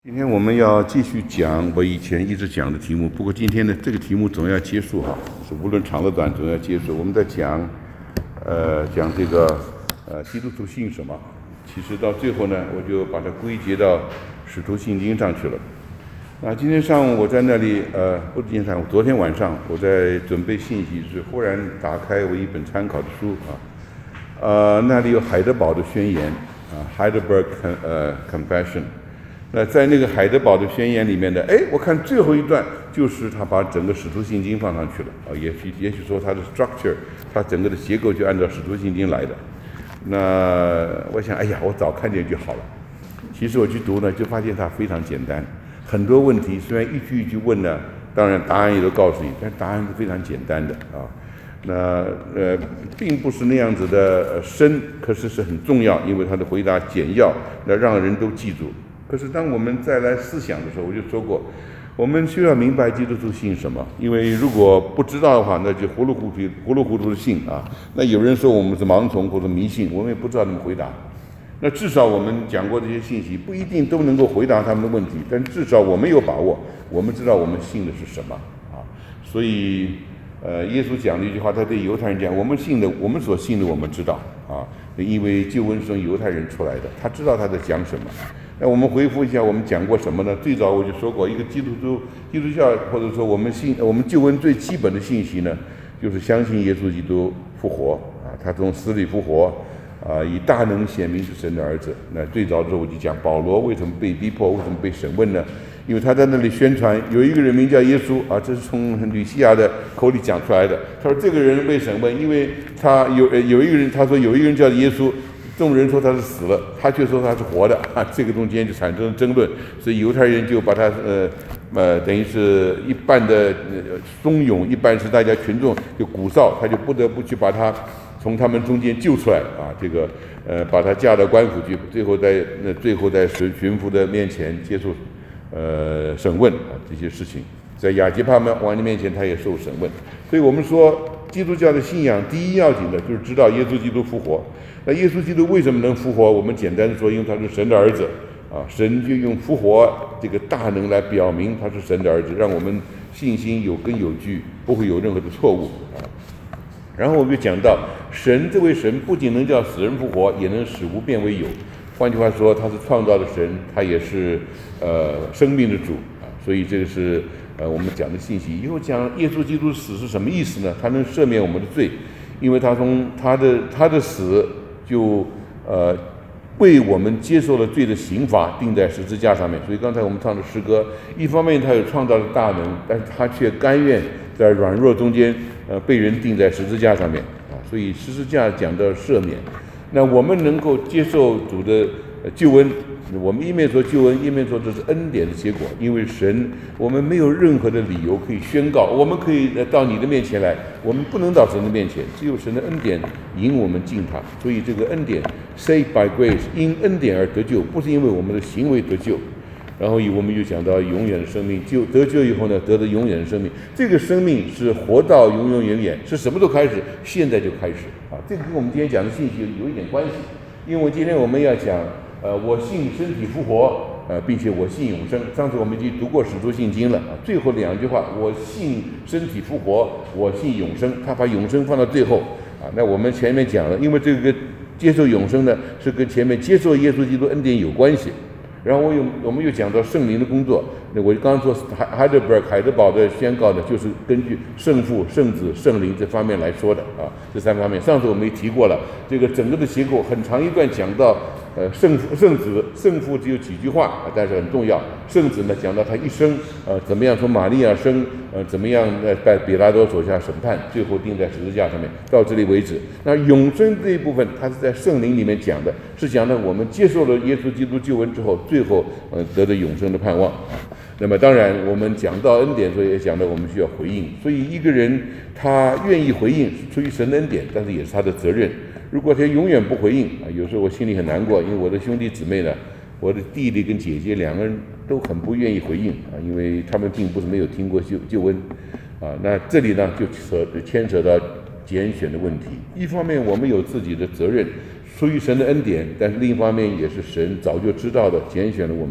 今天我们要继续讲我以前一直讲的题目，不过今天呢，这个题目总要结束哈，是无论长的短总要结束。我们在讲这个基督徒信什么，其实到最后呢，我就把它归结到使徒信经上去了。那今天上午我在那里不是今天上午，昨天晚上我在准备信息时，忽然打开我一本参考的书那里有海德堡的宣言Heidelberg Confession。那在那个海德堡的宣言里面的，我看最后一段就是他把整个使徒信经放上去了也许说它的 structure， 它整个的结构就按照使徒信经来的。那我想，我早看见就好了。其实我去读呢，就发现它非常简单，很多问题虽然一句一句问呢，当然答案也都告诉你，但答案是非常简单的那并不是那样子的深，可是是很重要，因为他的回答简要，那让人都记住。可是当我们再来思想的时候，我就说过，我们需要明白基督徒信什么，因为如果不知道的话，那就糊里糊涂的信那有人说我们是盲从或者迷信，我们也不知道怎么回答。那至少我们讲过这些信息，不一定都能够回答他们的问题，但至少我们有把握，我们知道我们信的是什么所以耶稣讲了一句话，他对犹太人讲，我们所信的我们知道因为救恩是从犹太人出来的，他知道他在讲什么。那我们回复一下，我们讲过什么呢？最早我就说过，一个基督教或者说我们救恩最基本的信息呢，就是相信耶稣基督复活他从死里复活以大能显明是神的儿子。那最早的时候我就讲保罗为什么被逼迫，为什么被审问呢？因为他在那里宣传有一个人名叫耶稣这是从吕西亚的口里讲出来的。他说这个人被审问，因为他有一个人，他说有一个人叫耶稣，众人说他是死了，他却说他是活的这个中间就产生了争论，所以犹太人就把他等于是一半的怂恿，一半是大家群众就鼓噪，他就不得不去把他从他们中间救出来这个把他架到官府去，最后在巡抚的面前接受审问这些事情，在亚基帕王的面前他也受审问。所以我们说基督教的信仰第一要紧的就是知道耶稣基督复活。那耶稣基督为什么能复活？我们简单的说，因为他是神的儿子神就用复活这个大能来表明他是神的儿子，让我们信心有根有据，不会有任何的错误然后我们就讲到，神这位神不仅能叫死人复活，也能使无变为有。换句话说，他是创造的神，他也是生命的主所以这个是我们讲的信息。以后讲耶稣基督死是什么意思呢？他能赦免我们的罪，因为他从他的死就为我们接受了罪的刑罚，钉在十字架上面。所以刚才我们唱的诗歌，一方面他有创造的大能，但是他却甘愿在软弱中间被人钉在十字架上面所以十字架讲到赦免。那我们能够接受主的救恩，我们一面说救恩，一面说这是恩典的结果，因为神我们没有任何的理由可以宣告我们可以到你的面前来，我们不能到神的面前，只有神的恩典引我们进他。所以这个恩典 saved by grace， 因恩典而得救，不是因为我们的行为得救。然后我们又讲到永远的生命，得救以后呢，得到永远的生命，这个生命是活到永永远远，是什么时候开始？现在就开始这个跟我们今天讲的信息有一点关系。因为今天我们要讲我信身体复活并且我信永生。上次我们已经读过使徒信经了最后两句话，我信身体复活，我信永生，他把永生放到最后那我们前面讲了，因为这个接受永生呢，是跟前面接受耶稣基督恩典有关系。然后我们又讲到圣灵的工作，那我刚刚说海德堡的宣告呢，就是根据圣父、圣子、圣灵这方面来说的这三方面。上次我们也提过了，这个整个的结构很长一段讲到圣父只有几句话但是很重要。圣子呢讲到他一生怎么样从玛利亚生怎么样在比拉多手下审判，最后钉在十字架上面，到这里为止。那永生这一部分，它是在圣灵里面讲的，是讲的我们接受了耶稣基督救恩之后，最后得到永生的盼望那么当然我们讲到恩典，所以也讲到我们需要回应。所以一个人他愿意回应是出于神的恩典，但是也是他的责任。如果他永远不回应有时候我心里很难过，因为我的兄弟姊妹呢，我的弟弟跟姐姐两个人都很不愿意回应因为他们并不是没有听过救恩那这里呢就牵扯到拣选的问题。一方面我们有自己的责任，出于神的恩典，但是另一方面也是神早就知道的拣选了我们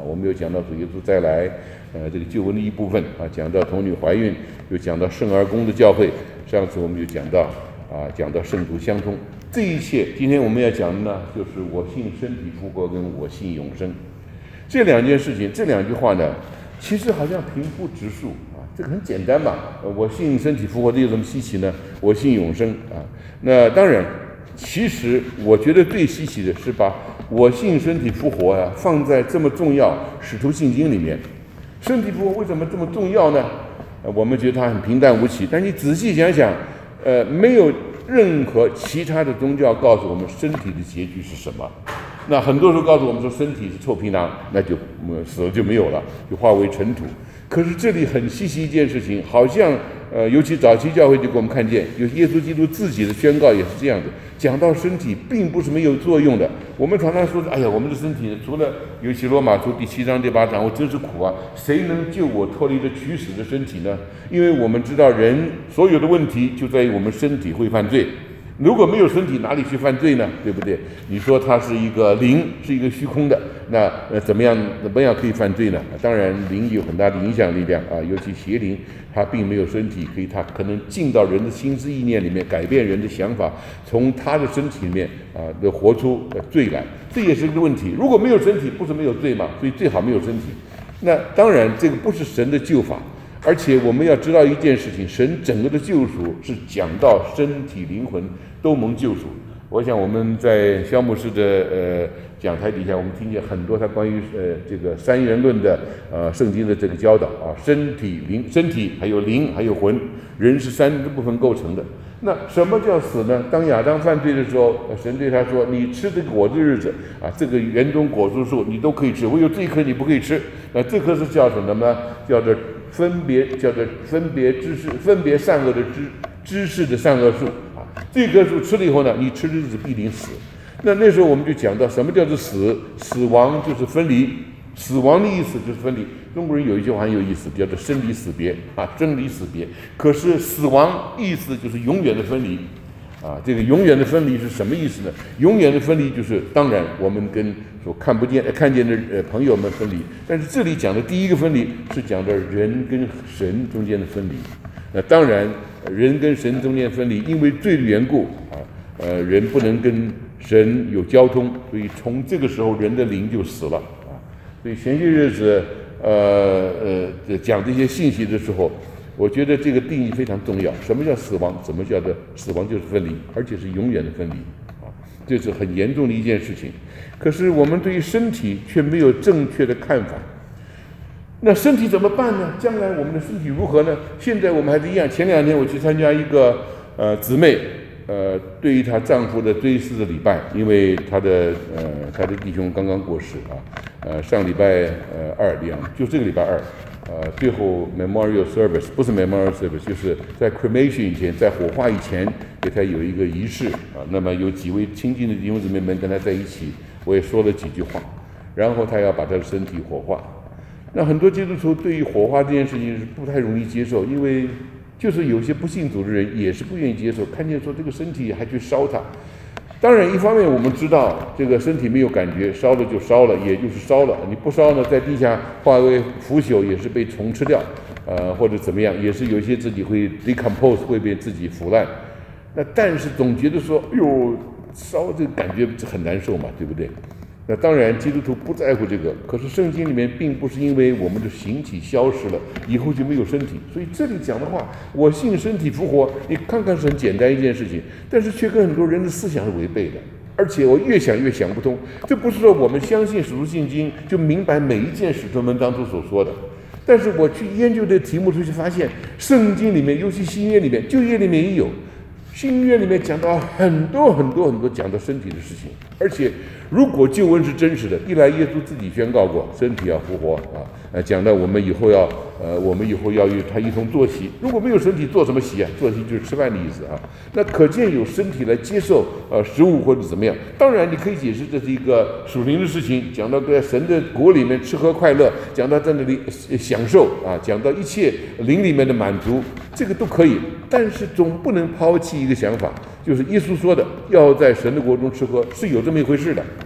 我们有讲到主耶稣再来，这个救恩的一部分啊，讲到童女怀孕，又讲到圣而公的教会。上次我们就讲到圣徒相通，这一切今天我们要讲的呢，就是我信身体复活跟我信永生这两件事情，这两句话呢，其实好像平铺直述啊，这个很简单嘛。我信身体复活，这有什么稀奇呢？我信永生啊。那当然，其实我觉得最稀奇的是把我信身体复活啊放在这么重要使徒信经里面。身体复活为什么这么重要呢？我们觉得它很平淡无奇，但你仔细想想，没有任何其他的宗教告诉我们身体的结局是什么。那很多时候告诉我们说身体是臭皮囊，那就死了就没有了，就化为尘土。可是这里很稀奇一件事情，好像尤其早期教会就给我们看见，有耶稣基督自己的宣告也是这样的，讲到身体并不是没有作用的。我们常常说，哎呀，我们的身体除了尤其罗马书第7章第8章，我真是苦啊，谁能救我脱离这取死的身体呢？因为我们知道人所有的问题就在于我们身体会犯罪。如果没有身体，哪里去犯罪呢？对不对？你说它是一个灵，是一个虚空的，那怎么样可以犯罪呢？当然，灵有很大的影响力量啊，尤其邪灵，它并没有身体，它可能进到人的心思意念里面，改变人的想法，从他的身体里面的活出罪来，这也是个问题。如果没有身体，不是没有罪吗？所以最好没有身体。那当然，这个不是神的救法。而且我们要知道一件事情，神整个的救赎是讲到身体灵魂都蒙救赎。我想我们在萧牧师的讲台底下，我们听见很多他关于这个三元论的圣经的这个教导啊，身体还有灵还有魂，人是3个部分构成的。那什么叫死呢？当亚当犯罪的时候，神对他说：“你吃这个果子日子啊，这个园中果树树你都可以吃，唯有这一棵你不可以吃。”那这棵是叫什么呢？叫做分别善恶的知识的善恶树啊。这棵树吃了以后呢，你吃的日子必定死。那时候我们就讲到什么叫做死？死亡就是分离。死亡的意思就是分离。中国人有一句话很有意思，叫做生离死别啊，生离死别。可是死亡意思就是永远的分离啊。这个永远的分离是什么意思呢？永远的分离就是，当然我们跟所看见的朋友们分离，但是这里讲的第一个分离是讲的人跟神中间的分离。那当然，人跟神中间分离，因为罪的缘故啊，人不能跟神有交通，所以从这个时候人的灵就死了。所以前些日子，讲这些信息的时候，我觉得这个定义非常重要。什么叫死亡？什么叫做死亡？就是分离，而且是永远的分离啊，这是很严重的一件事情。可是我们对于身体却没有正确的看法。那身体怎么办呢？将来我们的身体如何呢？现在我们还是一样。前2天我去参加一个姊妹。对于她丈夫的追思的礼拜，因为她的弟兄刚刚过世啊，上礼拜2就这个礼拜2，最后 memorial service 不是 memorial service， 就是在 cremation 以前，在火化以前给她有一个仪式啊。那么有几位亲近的弟兄姊妹们跟她在一起，我也说了几句话，然后她要把她的身体火化。那很多基督徒对于火化这件事情是不太容易接受，因为就是有些不信主的人也是不愿意接受，看见说这个身体还去烧它。当然一方面我们知道这个身体没有感觉，烧了就烧了，也就是烧了，你不烧呢，在地下化为腐朽也是被虫吃掉，或者怎么样，也是有一些自己会 decompose 会被自己腐烂。那但是总觉得说，哎呦，烧这个感觉很难受嘛，对不对？那当然基督徒不在乎这个，可是圣经里面并不是因为我们的形体消失了以后就没有身体，所以这里讲的话，我信身体复活，你看看是很简单一件事情，但是却跟很多人的思想是违背的，而且我越想越想不通。这不是说我们相信使徒信经就明白每一件使徒们当中所说的，但是我去研究这个题目，就发现圣经里面，尤其新约里面、旧约里面也有。新约里面讲到很多讲到身体的事情，而且如果救恩是真实的，一来耶稣自己宣告过身体要复活啊，讲到我们以后要与他一同坐席，如果没有身体做什么席啊？坐席就是吃饭的意思啊。那可见有身体来接受食物或者怎么样。当然你可以解释这是一个属灵的事情，讲到在神的国里面吃喝快乐，讲到在那里享受啊，讲到一切灵里面的满足，这个都可以。但是总不能抛弃一个想法，就是耶稣说的要在神的国中吃喝，是有这么一回事的。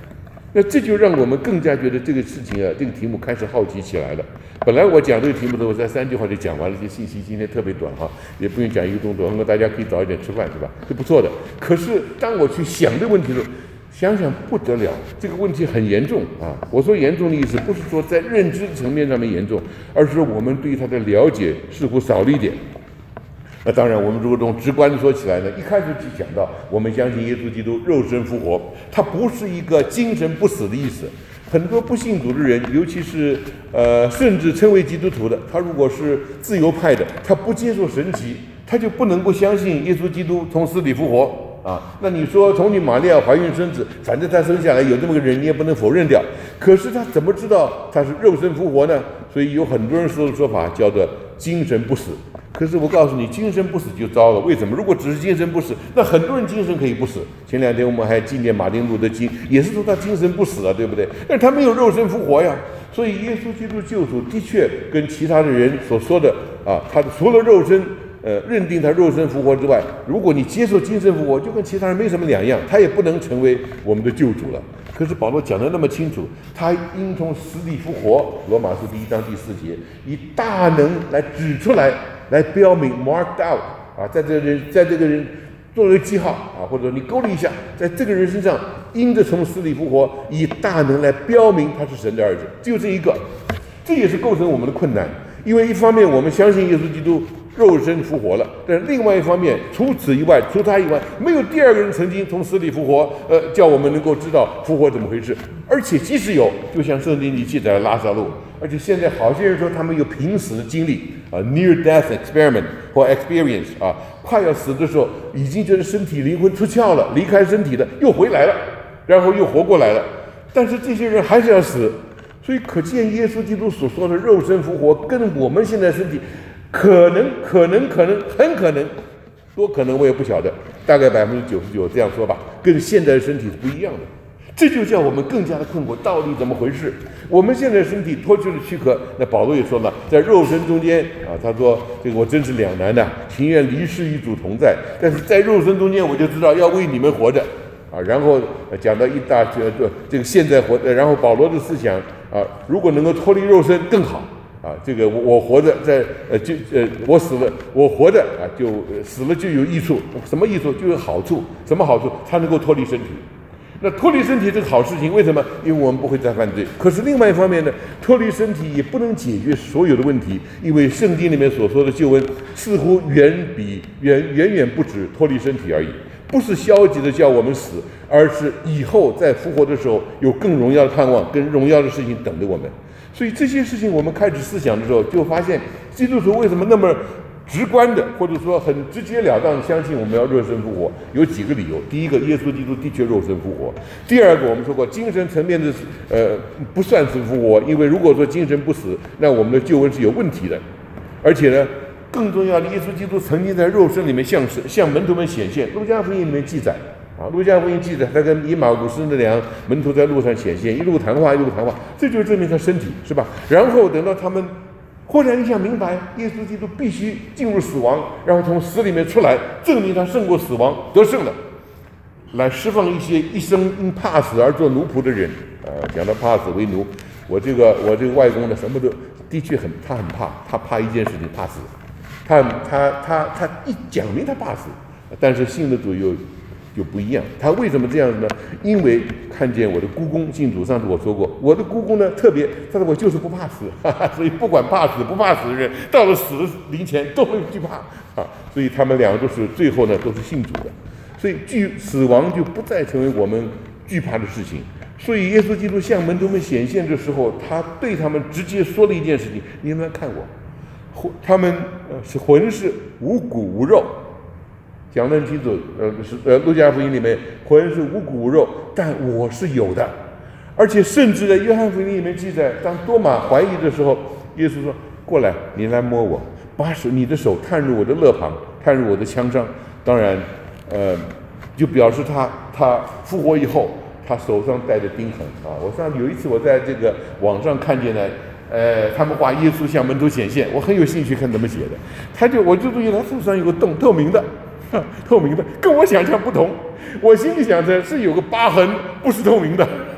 那这就让我们更加觉得这个事情啊，这个题目开始好奇起来了。本来我讲这个题目的时候，在3句话就讲完了，这信息今天特别短哈，也不用讲1个钟头，大家可以早一点吃饭是吧？是不错的。可是当我去想这个问题的时候，想想不得了，这个问题很严重啊！我说严重的意思不是说在认知层面上面严重，而是我们对它的了解似乎少了一点。那当然，我们如果从直观的说起来呢，一开始就讲到，我们相信耶稣基督肉身复活，它不是一个精神不死的意思。很多不信主的人，尤其是甚至称为基督徒的，他如果是自由派的，他不接受神迹，他就不能够相信耶稣基督从死里复活。那你说从你玛利亚怀孕生子，反正他生下来有这么个人，你也不能否认掉。可是他怎么知道他是肉身复活呢？所以有很多人说的说法叫做精神不死。可是我告诉你，精神不死就糟了。为什么？如果只是精神不死，那很多人精神可以不死。前2天我们还纪念马丁路德金，也是说他精神不死啊，对不对？但是他没有肉身复活呀。所以耶稣基督救赎的确跟其他的人所说的他除了肉身认定他肉身复活之外，如果你接受精神复活，就跟其他人没什么两样，他也不能成为我们的救主了。可是保罗讲得那么清楚，他应从死里复活，罗马书1章第4节，以大能来指出来，来标明 marked out 在这个人做了个记号或者你勾了一下，在这个人身上因着从死里复活，以大能来标明他是神的儿子，只有这一个。这也是构成我们的困难，因为一方面我们相信耶稣基督肉身复活了，但另外一方面，除他以外，没有第二个人曾经从死里复活，叫我们能够知道复活怎么回事。而且即使有，就像圣经里记载的拉撒路，而且现在好些人说他们有濒死的经历near death experiment 或 experience 快要死的时候，已经觉得身体灵魂出窍了，离开身体的又回来了，然后又活过来了，但是这些人还是要死。所以可见耶稣基督所说的肉身复活，跟我们现在身体可能很可能多可能我也不晓得，大概99%这样说吧，跟现在的身体是不一样的。这就叫我们更加的困惑，到底怎么回事？我们现在身体脱去了躯壳，那保罗也说了，在肉身中间他说这个我真是两难的，情愿离世与主同在，但是在肉身中间我就知道要为你们活着然后讲到一大这个现在活然后保罗的思想如果能够脱离肉身更好这个我活着在我死了，我活着就死了就有益处，什么益处？就有好处。什么好处？他能够脱离身体。那脱离身体这个好事情，为什么？因为我们不会再犯罪。可是另外一方面呢，脱离身体也不能解决所有的问题，因为圣经里面所说的救恩似乎远远不止脱离身体而已，不是消极的叫我们死，而是以后在复活的时候有更荣耀的盼望，更荣耀的事情等着我们。所以这些事情我们开始思想的时候，就发现基督徒为什么那么直观的，或者说很直截了当相信我们要肉身复活，有几个理由。第一个，耶稣基督的确肉身复活；第二个，我们说过精神层面的不算是复活，因为如果说精神不死，那我们的救恩是有问题的。而且呢，更重要的，耶稣基督曾经在肉身里面向门徒们显现，路加福音里面记载路加福音记载他跟以马忤斯那两门徒在路上显现，一路谈话，这就证明他身体是吧？然后等到他们忽然一下明白，耶稣基督必须进入死亡，然后从死里面出来，证明他胜过死亡，得胜了，来释放一些一生因怕死而做奴仆的人讲到怕死为奴，我这个外公呢，什么都的确他很怕，他怕一件事情，怕死。他一讲明他怕死，但是信的主就不一样。他为什么这样子呢？因为看见我的姑公信主，上次我说过，我的姑公呢特别，他说我就是不怕死，所以不管怕死不怕死的人，到了死的临前都会惧怕所以他们两个都是最后呢都是信主的，所以死亡就不再成为我们惧怕的事情。所以耶稣基督向门徒们显现的时候，他对他们直接说了一件事情：你们看我，他们魂是无骨无肉。讲得很清楚，路加福音里面魂是无骨无肉，但我是有的。而且甚至在约翰福音里面记载，当多马怀疑的时候，耶稣说：过来，你来摸我，把你的手探入我的肋旁，探入我的枪上。当然就表示他复活以后，他手上带着钉痕我有一次我在这个网上看见了他们画耶稣向门徒显现，我很有兴趣看怎么写的。我就注意他手上有个洞，透明的，跟我想象不同。我心里想着是有个疤痕，不是透明的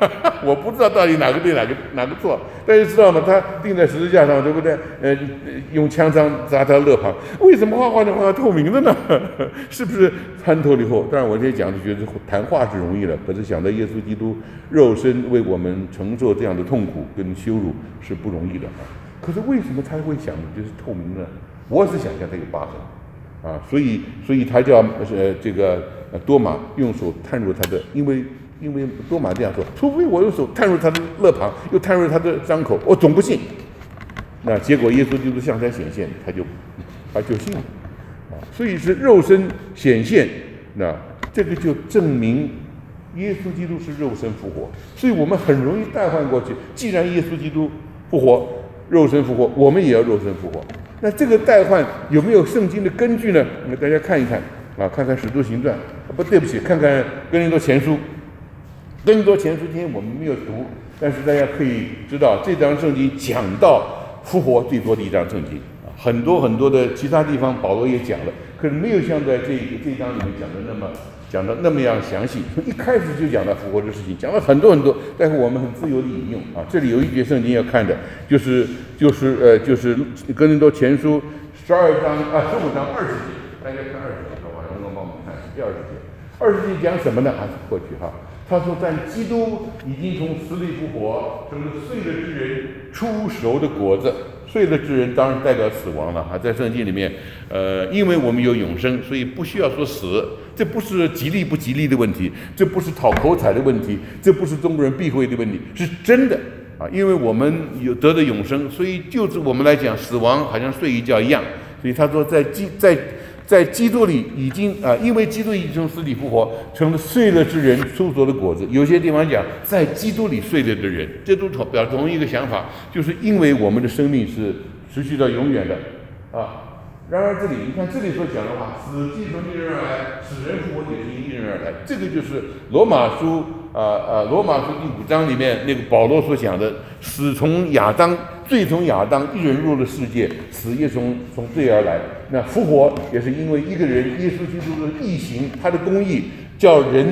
我不知道到底哪个对哪个错，大家知道吗？他钉在十字架上，对不对？用枪伤扎他肋旁，为什么画透明的呢？是不是穿透了以后？当然我这些讲就觉得谈话是容易了，可是想到耶稣基督肉身为我们承受这样的痛苦跟羞辱是不容易的啊。可是为什么他会想就是透明呢？我是想象他有疤痕啊，所以他叫多马用手探入他的，因为多马这样说，除非我用手探入他的肋旁，又探入他的伤口，我总不信。那结果耶稣基督向他显现，他就信了啊。所以是肉身显现，那这个就证明耶稣基督是肉身复活。所以我们很容易代换过去，既然耶稣基督复活，肉身复活，我们也要肉身复活。那这个代换有没有圣经的根据呢？那大家看一看啊，看看《使徒行传》对不起，看看《哥林多前书》。《哥林多前书》今天我们没有读，但是大家可以知道，这章圣经讲到复活最多的一章圣经啊，很多的其他地方保罗也讲了，可是没有像在这章里面讲的那么样详细。从一开始就讲到复活的事情，讲了很多，但是我们很自由的引用啊。这里有一节圣经要看的，就是哥林多前书15章20节，大家看20节，好吧，能帮我们看第20节。20节讲什么呢？还是过去哈。他说，但基督已经从死里复活，成了睡了之人出熟的果子。睡了之人当然代表死亡了啊，在圣经里面，因为我们有永生，所以不需要说死。这不是吉利不吉利的问题，这不是讨口彩的问题，这不是中国人避讳的问题，是真的啊！因为我们有得的永生，所以就是我们来讲，死亡好像睡一觉一样。所以他说，在基督里已经因为基督已经从死里复活，成了睡了之人出熟的果子。有些地方讲，在基督里睡了的人，这都表同一个想法，就是因为我们的生命是持续到永远的啊。然而这里你看这里所讲的话，死既从一人而来，死人复活也是因一人而来。这个就是罗马书第5章里面那个保罗所讲的，死从亚当，罪从亚当一人入了世界，死也从罪而来。那复活也是因为一个人耶稣基督的义行，他的公义，叫人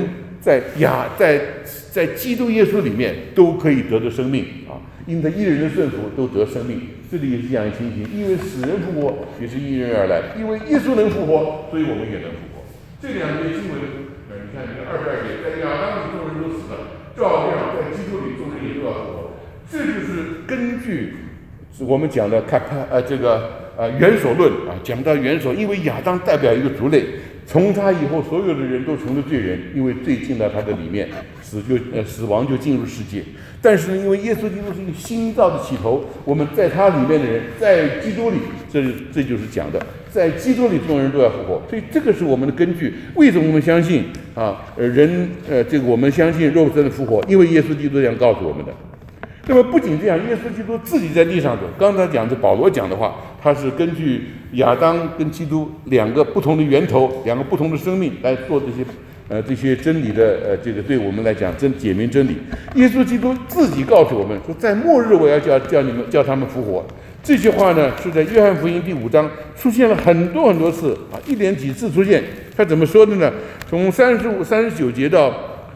在基督耶稣里面都可以得着生命啊。因他一人的顺服都得生命，这里也是这样一情形。因为死人复活也是因人而来，因为耶稣能复活，所以我们也能复活。这两节经文，你看这个22节，在亚当里众人都死了，照样在基督里众人也都要复活。这就是根据我们讲的元首论啊，讲到元首，因为亚当代表一个族类，从他以后所有的人都成了罪人，因为罪进到他的里面，死亡就进入世界。但是呢，因为耶稣基督是一个新造的起头，我们在他里面的人，在基督里，这就是讲的，在基督里众人都要复活。所以这个是我们的根据。为什么我们相信我们相信肉身的复活？因为耶稣基督这样告诉我们的。那么不仅这样，耶稣基督自己在地上走。刚才讲的保罗讲的话，他是根据亚当跟基督两个不同的源头，两个不同的生命来做这些真理的对我们来讲解明真理。耶稣基督自己告诉我们说，在末日我要叫他们复活。这句话呢是在约翰福音第5章出现了很多次啊，一连几次出现。他怎么说的呢？从39节到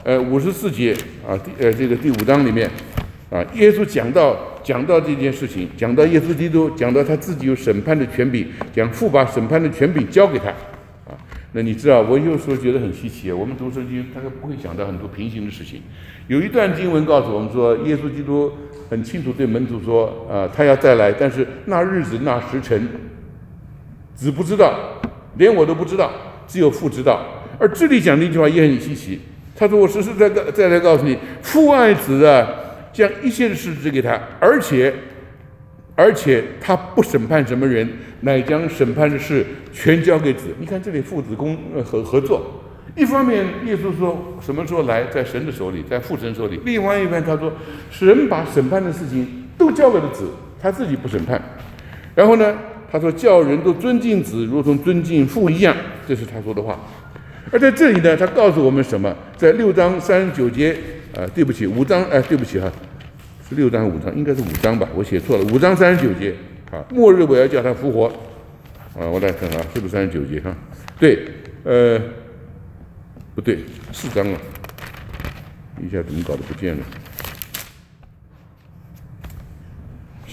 54节啊，第5章里面啊，耶稣讲到这件事情，讲到耶稣基督，讲到他自己有审判的权柄，讲父把审判的权柄交给他啊。那你知道，我有时候觉得很稀奇，我们读圣经大概不会想到很多平行的事情。有一段经文告诉我们说，耶稣基督很清楚对门徒说，他要再来，但是那日子那时辰，子不知道，连我都不知道，只有父知道。而这里讲的一句话也很稀奇，他说：“我实实在在告诉你，父爱子啊，将一切的事指给他，而且他不审判什么人，乃将审判的事全交给子。”你看这里父子合作。一方面，耶稣说什么时候来，在神的手里，在父神手里；另外一方面，他说神把审判的事情都交给了子，他自己不审判。然后呢，他说叫人都尊敬子，如同尊敬父一样，这是他说的话。而在这里呢，他告诉我们什么？在6章39节对不起，5章对不起哈，是6章5章，应该是5章吧，我写错了，5章39节啊，末日我要叫他复活啊，我来看看是不是39节哈？对，不对，4章了，一下怎么搞得不见了？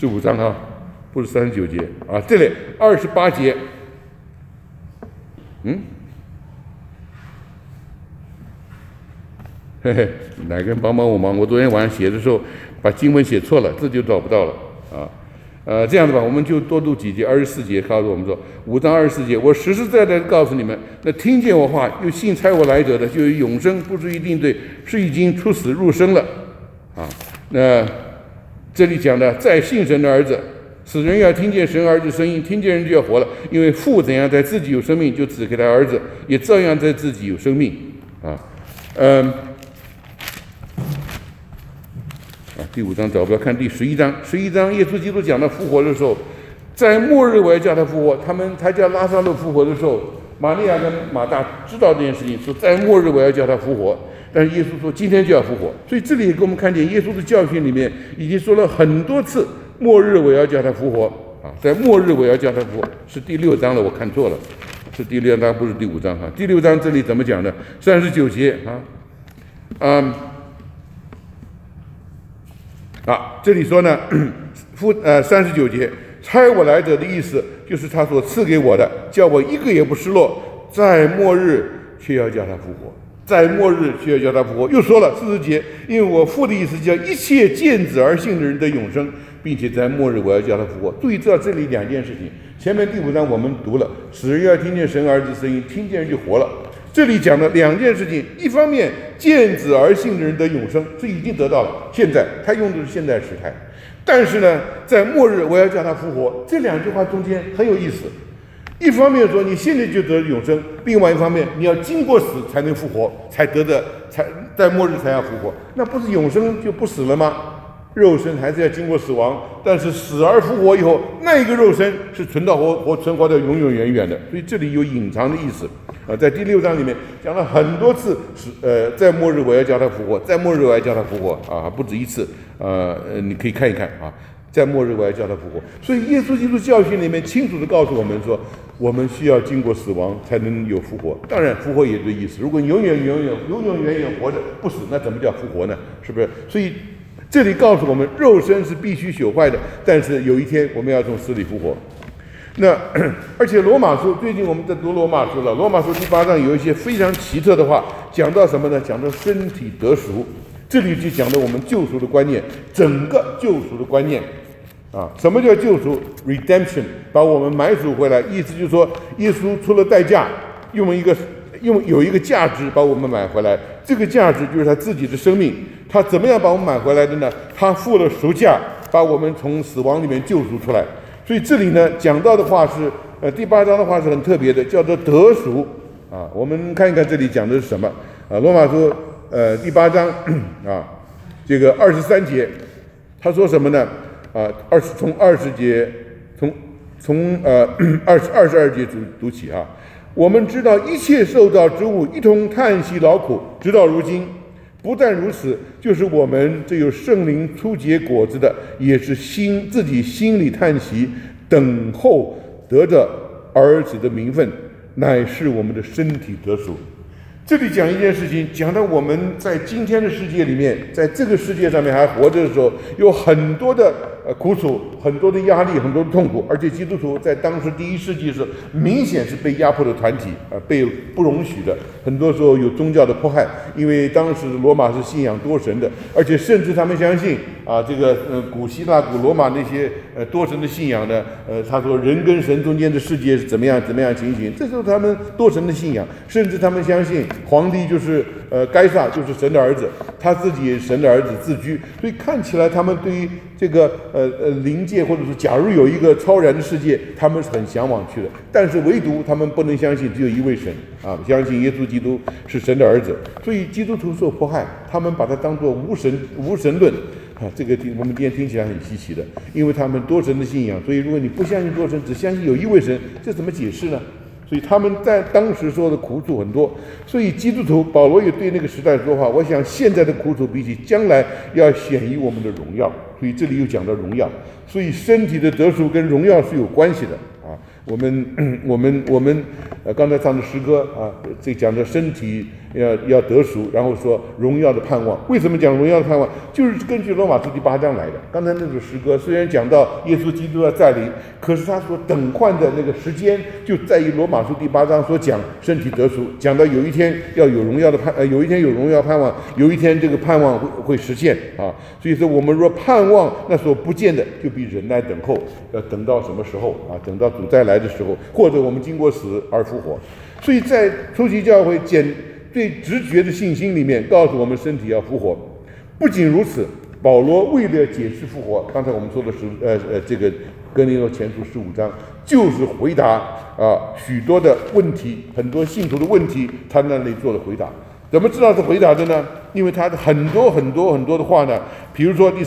15章啊，不是39节啊，这里28节，嘿嘿，哪个人帮帮我忙？我昨天晚上写的时候把经文写错了，字就找不到了啊。这样子吧，我们就多读几节，24节告诉我们说，5章24节，我实实在在的告诉你们，那听见我话又信差我来者的，就有永生，不至于定罪，是已经出死入生了啊。那这里讲的，在信神的儿子，死人要听见神儿子声音，听见人就要活了，因为父怎样在自己有生命，就赐给他儿子，也照样在自己有生命啊。第5章找不到，看第11章。11章，耶稣基督讲到复活的时候，在末日我要叫他复活。他叫拉萨路复活的时候，玛利亚跟马大知道这件事情，说在末日我要叫他复活。但是耶稣说今天就要复活。所以这里也给我们看见耶稣的教训里面已经说了很多次，末日我要叫他复活啊，在末日我要叫他复活，是第6章了，我看错了，是第6章，不是第5章哈。第6章这里怎么讲的？39节这里说呢，39节，差我来者的意思就是他所赐给我的，叫我一个也不失落，在末日却要叫他复活，在末日却要叫他复活。又说了40节，因为我父的意思叫一切见子而信的人的永生，并且在末日我要叫他复活。注意到这里2件事情，前面第5章我们读了，死人要听见神儿子声音，听见人就活了。这里讲的2件事情，一方面见子而信的人的永生，这已经得到了，现在他用的是现在时态。但是呢，在末日我要叫他复活，这2句话中间很有意思。一方面说你现在就得永生，另外一方面你要经过死才能复活，才在末日才要复活，那不是永生就不死了吗？肉身还是要经过死亡，但是死而复活以后，那一个肉身是存活的永永远远的。所以这里有隐藏的意思在第6章里面讲了很多次，在末日我要叫他复活，在末日我要叫他复活不止一次你可以看一看在末日我要叫他复活。所以耶稣基督教训里面清楚地告诉我们说，我们需要经过死亡才能有复活。当然复活也对意思，如果你永远活着不死，那怎么叫复活呢？是不是？所以这里告诉我们，肉身是必须朽坏的，但是有一天我们要从死里复活。那而且罗马书，最近我们在读罗马书了，罗马书第8章有一些非常奇特的话，讲到什么呢？讲到身体得赎，这里就讲到我们救赎的观念，整个救赎的观念什么叫救赎 ？Redemption， 把我们买赎回来，意思就是说，耶稣出了代价，有一个价值把我们买回来，这个价值就是他自己的生命。他怎么样把我们买回来的呢？他付了赎价，把我们从死亡里面救赎出来。所以这里呢讲到的话是第8章的话是很特别的，叫做得赎我们看一看这里讲的是什么罗马书第8章这个23节，他说什么呢从22节读起我们知道一切受造之物一同叹息劳苦，直到如今。不但如此，就是我们这有圣灵初结果子的，也是自己心里叹息，等候得着儿子的名分，乃是我们的身体得赎。这里讲一件事情，讲到我们在今天的世界里面，在这个世界上面还活着的时候，有很多的苦楚，很多的压力，很多的痛苦，而且基督徒在当时第1世纪是明显是被压迫的团体被不容许的，很多时候有宗教的迫害，因为当时罗马是信仰多神的，而且甚至他们相信这个古希腊、古罗马那些多神的信仰呢，他说人跟神中间的世界是怎么样情形，这是他们多神的信仰，甚至他们相信皇帝就是该撒就是神的儿子，他自己也是神的儿子自居，所以看起来他们对于这个灵界或者是假如有一个超然的世界，他们是很向往去的，但是唯独他们不能相信只有一位神相信耶稣基督是神的儿子，所以基督徒受迫害，他们把它当作无神论这个我们今天听起来很稀奇的，因为他们多神的信仰，所以如果你不相信多神，只相信有一位神，这怎么解释呢？所以他们在当时说的苦楚很多，所以基督徒保罗也对那个时代说话，我想现在的苦楚比起将来要显于我们的荣耀，所以这里又讲到荣耀，所以身体的得赎跟荣耀是有关系的我们刚才唱的诗歌这讲的身体要得赎，然后说荣耀的盼望。为什么讲荣耀的盼望？就是根据罗马书第8章来的。刚才那首诗歌虽然讲到耶稣基督要再临，可是他所等换的那个时间就在于罗马书第8章所讲身体得赎，讲到有一天要有荣耀的有一天有荣耀盼望，有一天这个盼望会实现啊。所以说我们若盼望那所不见的，就必忍耐等候，要等到什么时候啊？等到主再来的时候，或者我们经过死而复活。所以在初期教会最直觉的信心里面告诉我们身体要复活。不仅如此，保罗为了解释复活，刚才我们说的这个哥林多前书15章，就是回答许多的问题，很多信徒的问题，他那里做了回答。怎么知道是回答的呢？因为他的很多的话呢，比如说第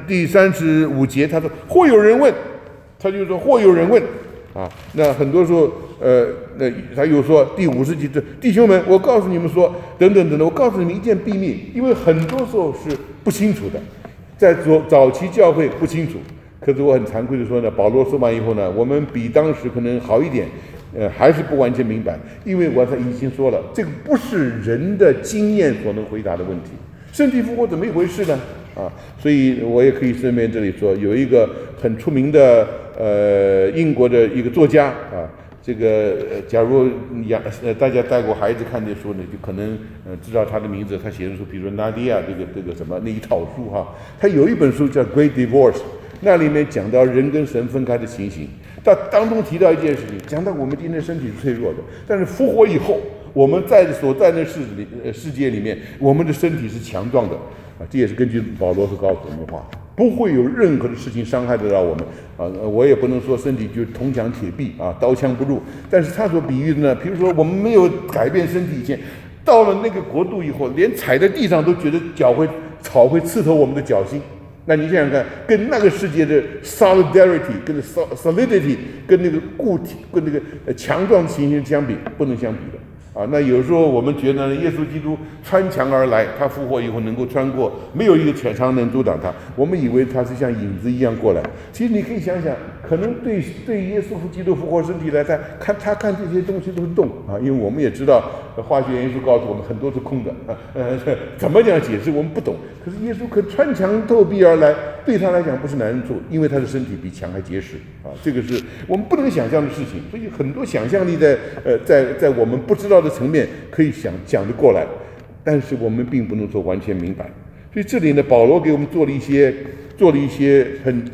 35节，他说或有人问，他就说或有人问啊。那很多时候那他又说第50节，弟兄们，我告诉你们说，等等，我告诉你们一件秘密，因为很多时候是不清楚的，在早期教会不清楚。可是我很惭愧的说呢，保罗说完以后呢，我们比当时可能好一点，还是不完全明白，因为我已经说了，这个不是人的经验所能回答的问题。身体复活怎么一回事呢？所以我也可以顺便这里说，有一个很出名的英国的一个作家这个假如大家带过孩子看这书呢，就可能知道他的名字。他写的书，比如说纳迪亚这个什么那一套书他有一本书叫《Great Divorce》，那里面讲到人跟神分开的情形。他当中提到一件事情，讲到我们今天身体是脆弱的，但是复活以后，我们所在的世界里面，我们的身体是强壮的这也是根据保罗所告诉我们的话。不会有任何的事情伤害得到我们我也不能说身体就是铜墙铁壁刀枪不入，但是他所比喻的呢，比如说我们没有改变身体以前，到了那个国度以后，连踩在地上都觉得草会刺透我们的脚心。那你想想看，跟那个世界的 solidarity 跟 solidity 跟那个固体跟那个强壮的情形相比，不能相比的那有时候我们觉得耶稣基督穿墙而来，他复活以后能够穿过，没有一个墙能阻挡他。我们以为他是像影子一样过来，其实你可以想想，可能对耶稣基督复活身体来看这些东西都是动因为我们也知道化学元素告诉我们很多是空的怎么讲解释我们不懂。可是耶稣可穿墙透壁而来，对他来讲不是难处，因为他的身体比墙还结实这个是我们不能想象的事情。所以很多想象力在我们不知道的层面可以讲得过来，但是我们并不能说完全明白。所以这里呢，保罗给我们做了一些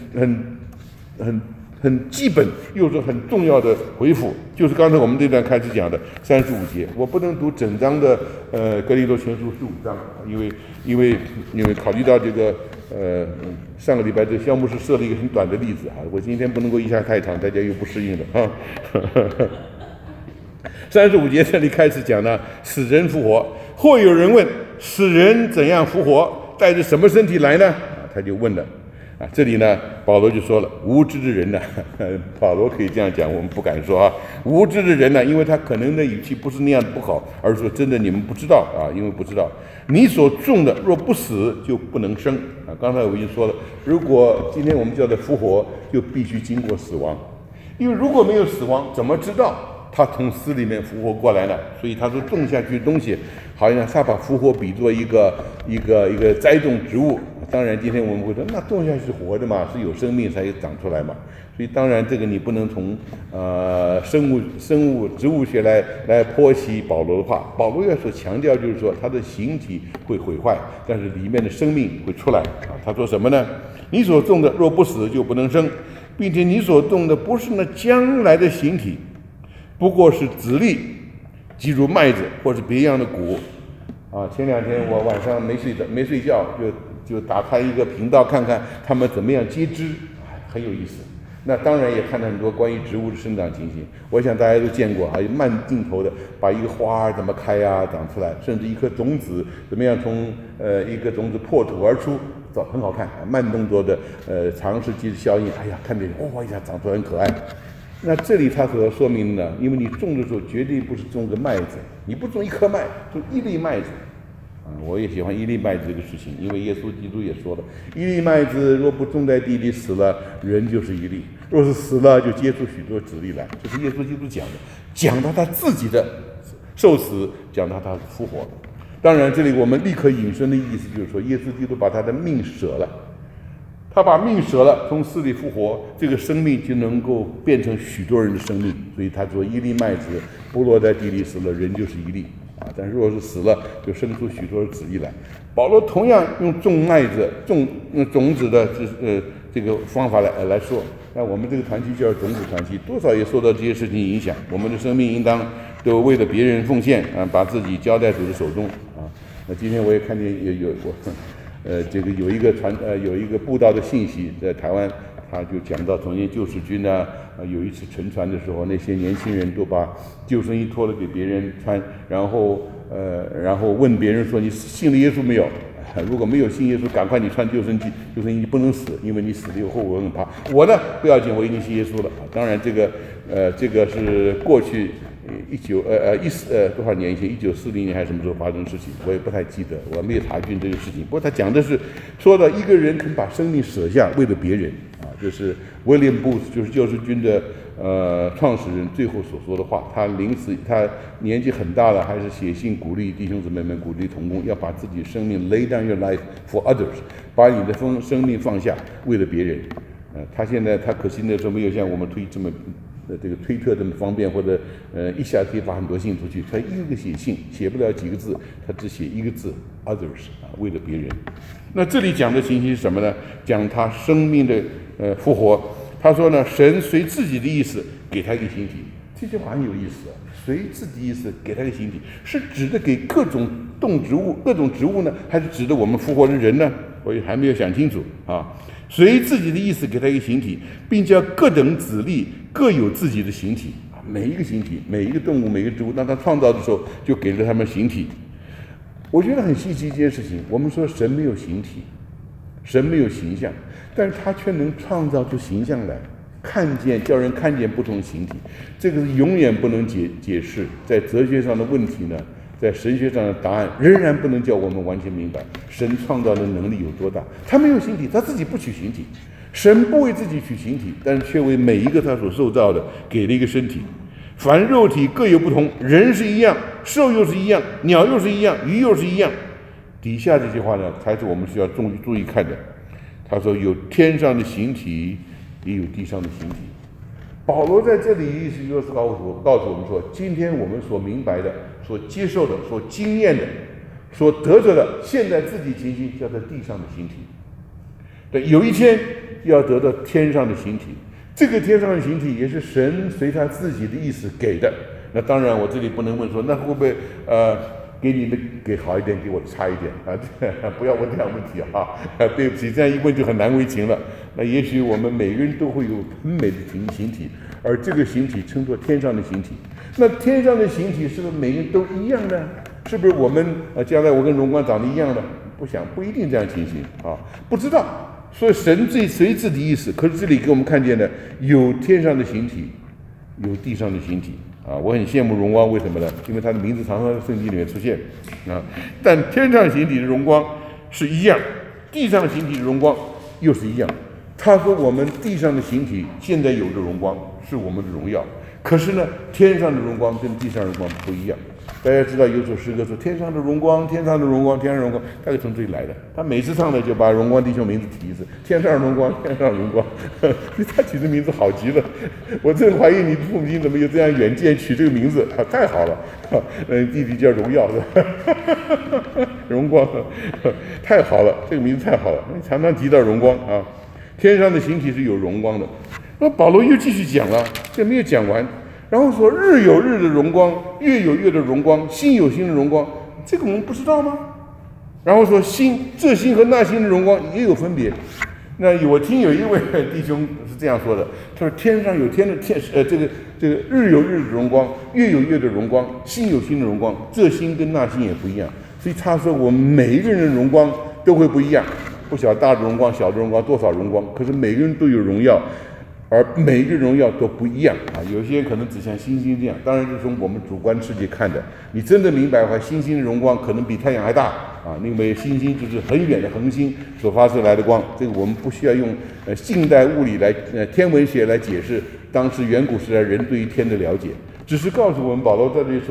很基本又是很重要的回复，就是刚才我们这段开始讲的35节。我不能读整章的哥林多前书15章，因为考虑到这个上个礼拜这个项目是设了一个很短的例子我今天不能够一下太长，大家又不适应了35节这里开始讲呢，死人复活。或有人问，死人怎样复活？带着什么身体来呢？他就问了这里呢，保罗就说了，无知的人呢保罗可以这样讲，我们不敢说无知的人呢，因为他可能的语气不是那样不好，而是说真的你们不知道因为不知道，你所种的若不死就不能生刚才我已经说了，如果今天我们叫的复活，就必须经过死亡，因为如果没有死亡，怎么知道他从死里面复活过来了？所以他说种下去的东西，好像他把复活比作一个栽种植物。当然今天我们会说，那种下去是活的嘛，是有生命才长出来嘛。所以当然这个你不能从生物植物学来剖析保罗的话。保罗要所强调就是说，他的形体会毁坏，但是里面的生命会出来他说什么呢？你所种的若不死就不能生，并且你所种的不是那将来的形体，不过是子粒，即如麦子或是别样的谷前2天我晚上没睡觉，就打开一个频道看看他们怎么样接枝，很有意思。那当然也看到很多关于植物的生长情形，我想大家都见过有慢镜头的把一个花怎么开长出来，甚至一颗种子怎么样从一个种子破土而出，很好看慢动作的长时期的效应，看着一下长出来很可爱。那这里他所说明的呢，因为你种的时候绝对不是种个麦子，你不种一颗麦，种一粒麦子我也喜欢一粒麦子这个事情，因为耶稣基督也说了，一粒麦子若不种在地里死了，人就是一粒；若是死了，就结出许多子粒来。这是耶稣基督讲的，讲到他自己的受死讲到他复活。当然，这里我们立刻引申的意思就是说，耶稣基督把他的命舍了，他把命舍了，从死里复活，这个生命就能够变成许多人的生命。所以他说：“一粒麦子不落在地里死了，人就是一粒啊；但是若是死了，就生出许多的子粒来。”保罗同样用种麦子、种子的这个方法来说。那我们这个团契叫种子团契，多少也受到这些事情影响。我们的生命应当都为了别人奉献啊，把自己交在主的手中啊。那今天我也看见这个有一个布道的信息在台湾，他就讲到从前救世军呢，有一次沉船的时候，那些年轻人都把救生衣脱了给别人穿，然后问别人说：“你信了耶稣没有？”如果没有信耶稣，赶快你穿救生衣不能死，因为你死了以后我很怕。我呢不要紧，我已经信耶稣了。当然这个是过去多少年以前，1940年还是什么时候发生的事情，我也不太记得，我没有查询这个事情。不过他讲的是说到一个人肯把生命舍下为了别人啊，这是威廉布斯，就是救世军的创始人最后所说的话。他临死，他年纪很大了，还是写信鼓励弟兄姊妹们，鼓励同工，要把自己生命 lay down your life for others， 把你的生命放下，为了别人。他现在可惜那时候没有像我们这个推特这么方便，或者一下可以发很多信出去。他一个写信写不了几个字，他只写一个字 others 啊，为了别人。那这里讲的情形是什么呢？讲他生命的复活。他说呢，神随自己的意思给他一个形体。这句话很有意思啊，随自己意思给他一个形体，是指的给各种各种植物呢，还是指的我们复活的人呢？我也还没有想清楚啊。随自己的意思给他一个形体，并叫各等子粒各有自己的形体啊，每一个形体，每一个动物，每一个植物，当他创造的时候，就给了他们形体。我觉得很稀奇一件事情，我们说神没有形体，神没有形象，但是他却能创造出形象来，叫人看见不同形体，这个是永远不能解释。在哲学上的问题呢，在神学上的答案仍然不能叫我们完全明白神创造的能力有多大。他没有形体，他自己不取形体，神不为自己取形体，但是却为每一个他所受造的给了一个身体。凡肉体各有不同，人是一样，兽又是一样，鸟又是一样，鱼又是一样。底下这句话呢，才是我们需要注意看的。他说有天上的形体，也有地上的形体。保罗在这里意思就是告诉我们说，今天我们所明白的、所接受的、所经验的、所得着的，现在自己情形叫做地上的形体。对，有一天要得到天上的形体，这个天上的形体也是神随他自己的意思给的。那当然，我这里不能问说，那会不会给你的给好一点，给我差一点啊？不要问这样问题啊！对不起，这样一问就很难为情了。那也许我们每个人都会有很美的形体，而这个形体称作天上的形体。那天上的形体是不是每个人都一样呢？是不是我们将来我跟荣光长得一样的？不一定这样情形啊，不知道。所以神随自己意思，可是这里给我们看见的有天上的形体，有地上的形体啊。我很羡慕荣光，为什么呢？因为他的名字常常在圣经里面出现啊。但天上形体的荣光是一样，地上形体的荣光又是一样。他说我们地上的形体现在有的荣光是我们的荣耀，可是呢，天上的荣光跟地上的荣光不一样。大家知道有首诗歌说天上的荣光，天上的荣光，天上的荣光，大概从这里来的。他每次唱的就把荣光弟兄名字提一次，天上的荣光，天上的荣光。他取的名字好极了，我真怀疑你父母亲怎么有这样远见取这个名字啊，太好了。弟弟叫荣耀是吧？荣光，太好了，这个名字太好了，常常提到荣光啊。天上的形体是有荣光的。那保罗又继续讲了，这没有讲完。然后说日有日的荣光，月有月的荣光，星有星的荣光，这个我们不知道吗？然后说这星和那星的荣光也有分别。那我听有一位弟兄是这样说的，他说天上有这个日有日的荣光，月有月的荣光，星有星的荣光，这星跟那星也不一样。所以他说我们每一个人的荣光都会不一样，不晓得大的荣光、小的荣光、多少荣光，可是每个人都有荣耀。而每一个荣耀都不一样啊，有些人可能只像星星这样，当然是从我们主观世界看的。你真的明白的话，星星的荣光可能比太阳还大啊，因为星星就是很远的恒星所发射来的光。这个我们不需要用近代物理天文学来解释当时远古时代人对于天的了解，只是告诉我们保罗在这里说，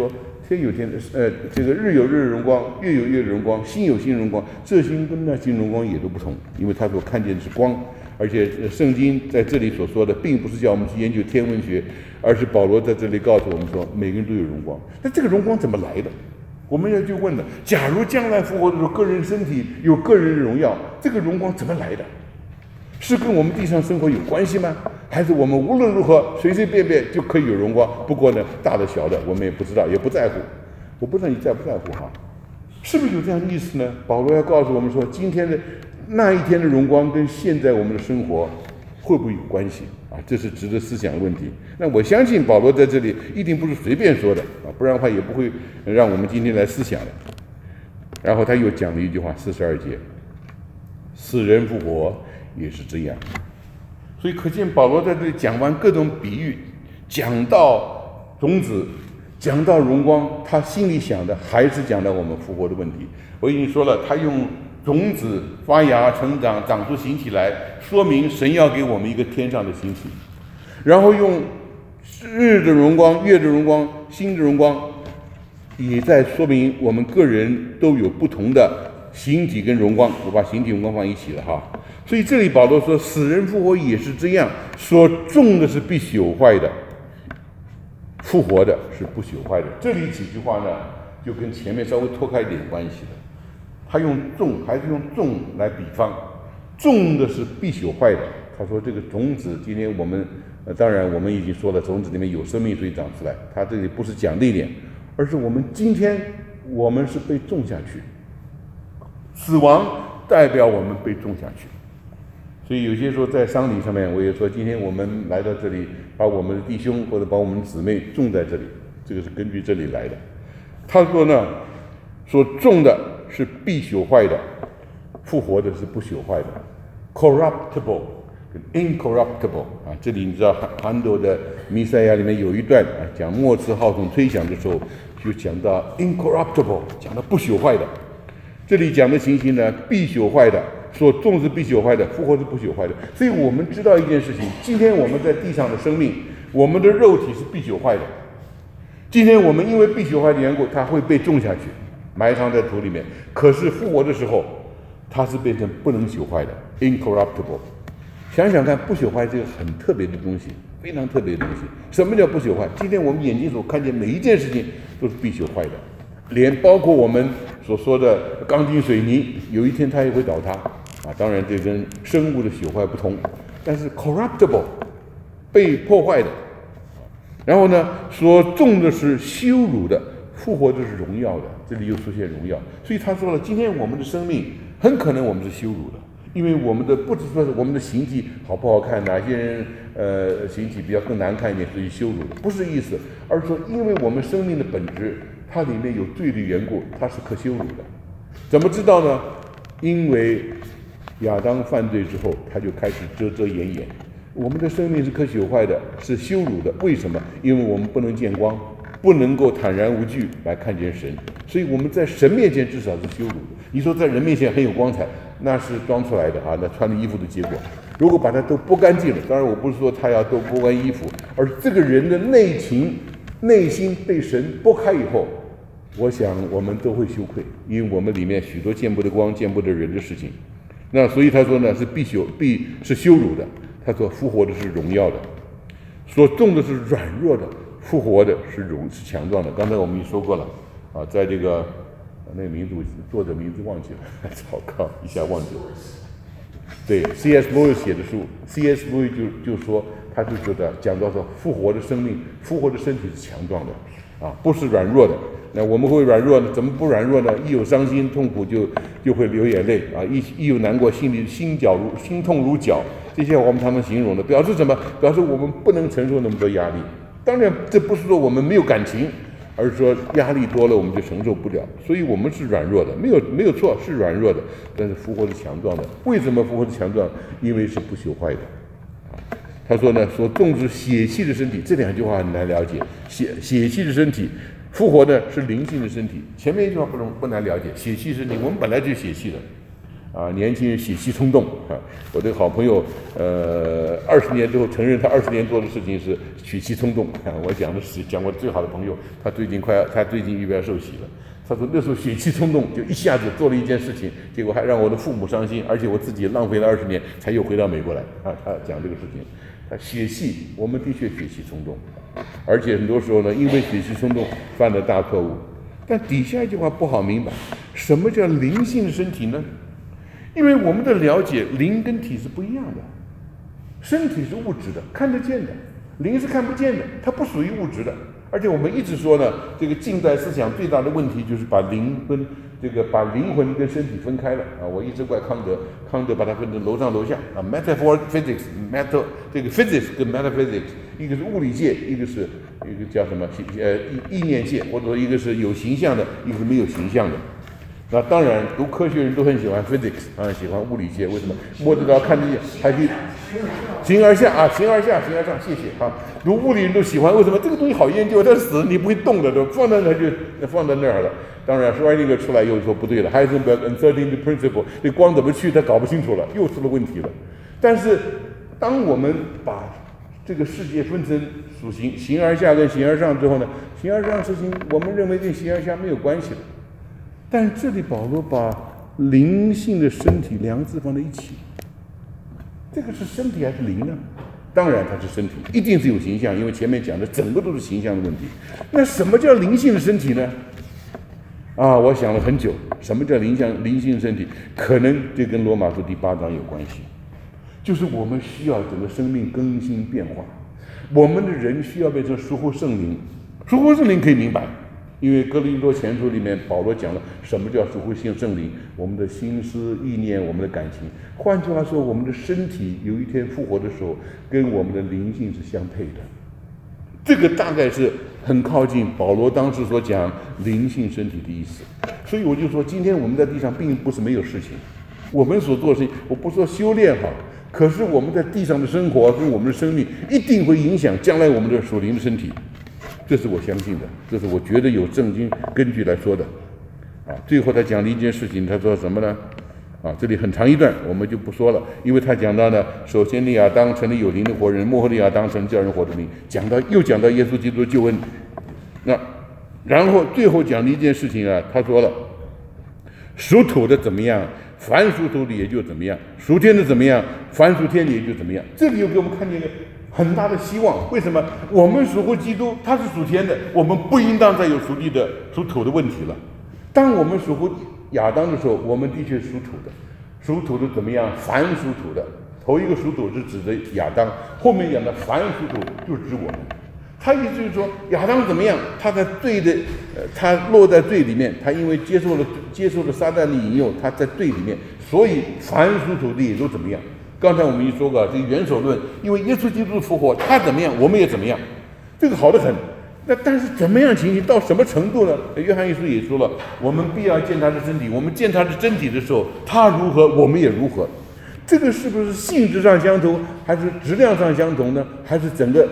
天有天的这个日有日的荣光，月有月的荣光，星有星的荣光，这星跟那星荣光也都不同，因为他所看见的是光。而且圣经在这里所说的，并不是叫我们去研究天文学，而是保罗在这里告诉我们说，每个人都有荣光。那这个荣光怎么来的？我们要去问了，假如将来复活的时候，个人身体有个人的荣耀，这个荣光怎么来的？是跟我们地上生活有关系吗？还是我们无论如何随随便便就可以有荣光？不过呢，大的小的我们也不知道，也不在乎。我不知道你在不在乎哈？是不是有这样的意思呢？保罗要告诉我们说，今天的那一天的荣光跟现在我们的生活会不会有关系啊？这是值得思想的问题。那我相信保罗在这里一定不是随便说的啊，不然的话也不会让我们今天来思想的。然后他又讲了一句话，42节，死人复活也是这样。所以可见保罗在这里讲完各种比喻，讲到种子，讲到荣光，他心里想的还是讲到我们复活的问题。我已经说了，他用种子发芽成长，长出形体来，说明神要给我们一个天上的形体，然后用日的荣光、月的荣光、星的荣光，也在说明我们个人都有不同的形体跟荣光。我把形体荣光放一起了哈。所以这里保罗说，死人复活也是这样，所种的是必朽坏的，复活的是不朽坏的。这里几句话呢，就跟前面稍微脱开一点关系的。他用种还是用种来比方，种的是必朽坏的。他说这个种子，今天我们当然我们已经说了，种子里面有生命，所以长出来。他这里不是讲那点，而是我们今天我们是被种下去，死亡代表我们被种下去。所以有些时候在丧礼上面，我也说，今天我们来到这里，把我们的弟兄或者把我们的姊妹种在这里，这个是根据这里来的。他说呢，所种的是必朽坏的，复活的是不朽坏的 ，corruptible 跟 incorruptible 啊。这里你知道韩斗的弥赛亚里面有一段啊，讲末次号筒吹响的时候，就讲到 incorruptible， 讲到不朽坏的。这里讲的情形呢，必朽坏的。所种是必朽坏的，复活是不朽坏的。所以我们知道一件事情，今天我们在地上的生命，我们的肉体是必朽坏的。今天我们因为必朽坏的缘故，它会被种下去，埋藏在土里面。可是复活的时候，它是变成不能朽坏的 ，incorruptible。想想看，不朽坏这个很特别的东西，非常特别的东西。什么叫不朽坏？今天我们眼睛所看见每一件事情都是必朽坏的，连包括我们所说的钢筋水泥，有一天它也会倒塌啊。当然，这跟生物的朽坏不同，但是 corruptible 被破坏的。然后呢，所种的是羞辱的，复活的是荣耀的。这里又出现荣耀，所以他说了，今天我们的生命很可能我们是羞辱的，因为我们的不只说是我们的形体好不好看，哪些人形体比较更难看一点，所以羞辱的，不是意思，而是说因为我们生命的本质，它里面有罪的缘故，它是可羞辱的。怎么知道呢？因为亚当犯罪之后，他就开始遮遮掩掩。我们的生命是可朽坏的，是羞辱的。为什么？因为我们不能见光，不能够坦然无惧来看见神，所以我们在神面前至少是羞辱的。你说在人面前很有光彩，那是装出来的啊，那穿的衣服的结果。如果把它都剥干净了，当然我不是说他要都剥干衣服，而是这个人的内情、内心被神剥开以后，我想我们都会羞愧，因为我们里面许多见不得光、见不得人的事情。那所以他说呢，是必是羞辱的。他说复活的是荣耀的，所种的是软弱的，复活的是强壮的。刚才我们已经说过了啊，在这个那个名字作者名字忘记了，糟糕，一下忘记了。对 ，C.S. Lewis 写的书 ，C.S. Lewis 就说，他就觉得讲到说复活的生命、复活的身体是强壮的啊，不是软弱的。那我们会软弱呢？怎么不软弱呢？一有伤心痛苦就会流眼泪啊！一有难过，心痛如绞，这些我们他们形容的，表示什么？表示我们不能承受那么多压力。当然，这不是说我们没有感情，而是说压力多了我们就承受不了。所以我们是软弱的，没有错，是软弱的，但是复活是强壮的。为什么复活是强壮？因为是不朽坏的。他说呢，所种植血气的身体，这两句话很难了解。血气的身体。复活的是灵性的身体，前面一句话不难了解。血气身体，我们本来就是血气的， 年轻人血气冲动我这个好朋友20年之后承认他20年做的事情是血气冲动我讲我最好的朋友，他最近预备要受洗了。他说那时候血气冲动，就一下子做了一件事情，结果还让我的父母伤心，而且我自己浪费了20年才又回到美国来他讲这个事情，他血气，我们的确血气冲动，而且很多时候呢，因为血气冲动犯了大错误。但底下一句话不好明白，什么叫灵性的身体呢？因为我们的了解，灵跟体是不一样的，身体是物质的，看得见的，灵是看不见的，它不属于物质的。而且我们一直说呢，这个近代思想最大的问题就是把灵魂跟身体分开了我一直怪康德把它分成楼上楼下metaphoric physics， 这个 physics 跟 metaphysics， 一个是物理界，一个叫什么意念界，或者说一个是有形象的，一个是没有形象的。那当然，读科学人都很喜欢 physics 喜欢物理界，为什么？摸得到、看得见，还可以形而下形而上，谢谢读物理人都喜欢，为什么？这个东西好研究，它死你不会动的，都放在那就放在那儿了。当然，说完那个出来又说不对了 ，Heisenberg uncertainty principle， 这光怎么去他搞不清楚了，又出了问题了。但是，当我们把这个世界分成属性形而下跟形而上之后呢，形而上事情我们认为跟形而下没有关系了。但这里保罗把灵性的身体两个字放在一起，这个是身体还是灵呢？当然它是身体，一定是有形象，因为前面讲的整个都是形象的问题。那什么叫灵性的身体呢？我想了很久，什么叫灵性的身体？可能这跟罗马书第8章有关系，就是我们需要整个生命更新变化，我们的人需要变成属乎圣灵。属乎圣灵可以明白，因为哥林多前书里面保罗讲了什么叫属乎圣灵，我们的心思意念，我们的感情。换句话说，我们的身体有一天复活的时候跟我们的灵性是相配的，这个大概是很靠近保罗当时所讲灵性身体的意思。所以我就说，今天我们在地上并不是没有事情，我们所做的事情，我不说修炼好，可是我们在地上的生活跟我们的生命一定会影响将来我们的属灵的身体，这是我相信的，这是我觉得有正经根据来说的。最后他讲了一件事情，他说什么呢？这里很长一段，我们就不说了，因为他讲到呢，首先的亚当成了有灵的活人，末后的亚当成了叫人活的灵，又讲到耶稣基督的救恩。那然后最后讲的一件事情他说了，属土的怎么样，凡属土的也就怎么样；属天的怎么样，凡属天的也就怎么样。这里又给我们看见一个很大的希望。为什么？我们属乎基督，他是属天的，我们不应当再有属地的、属土的问题了。当我们属乎亚当的时候，我们的确属土的，属土的怎么样？凡属土的，头一个属土是指的亚当，后面讲的凡属土就是指我们。他意思就是说，亚当怎么样？他在罪的，他落在罪里面，他因为接受了撒旦的引诱，他在罪里面，所以凡属土的也都怎么样？刚才我们说过这个元首论，因为耶稣基督的复活，他怎么样，我们也怎么样，这个好得很。那但是怎么样情形，到什么程度呢？约翰一书也说了，我们必要见他的身体，我们见他的真体的时候，他如何，我们也如何。这个是不是性质上相同，还是质量上相同呢？还是整个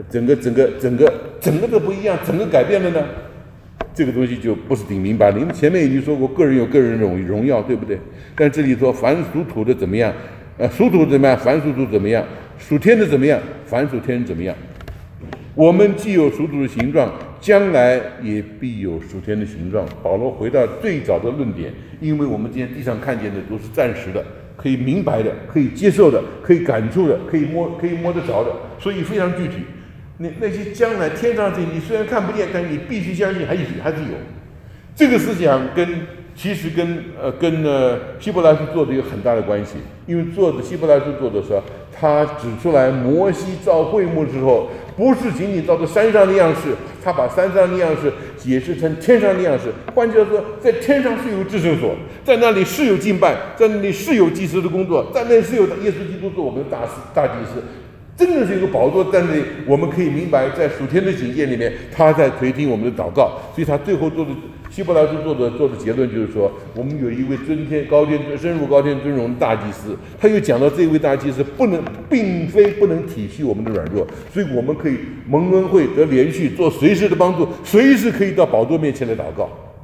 的不一样，整个改变了呢？这个东西就不是挺明白了。因为前面已经说过，个人有个人荣耀，对不对？但这里说凡属土的怎么样，属土怎么样，凡属土怎么样，属天的怎么样，凡属天怎么样。我们既有属土的形状，将来也必有属天的形状。保罗回到最早的论点，因为我们今天地上看见的都是暂时的，可以明白的，可以接受的，可以感触的，可以摸得着的，所以非常具体。那些将来天上的事情，你虽然看不见，但是你必须相信还是有。这个思想其实跟希伯来书做的有很大的关系，因为希伯来书做的时候，他指出来摩西造会幕之后，不是仅仅照着山上的样式，他把山上的样式解释成天上的样式。换句话说，在天上是有至圣所，在那里是有敬拜，在那里是有祭司的工作，在那里是有耶稣基督做我们的大祭司。真的是有个宝座在那里，我们可以明白，在属天的警戒里面，他在垂听我们的祷告。所以他最后希伯来书做的结论就是说，我们有一位深入高天尊荣的大祭司。他又讲到这位大祭司并非不能体恤我们的软弱，所以我们可以蒙恩惠得连续，做随时的帮助，随时可以到宝座面前来祷告。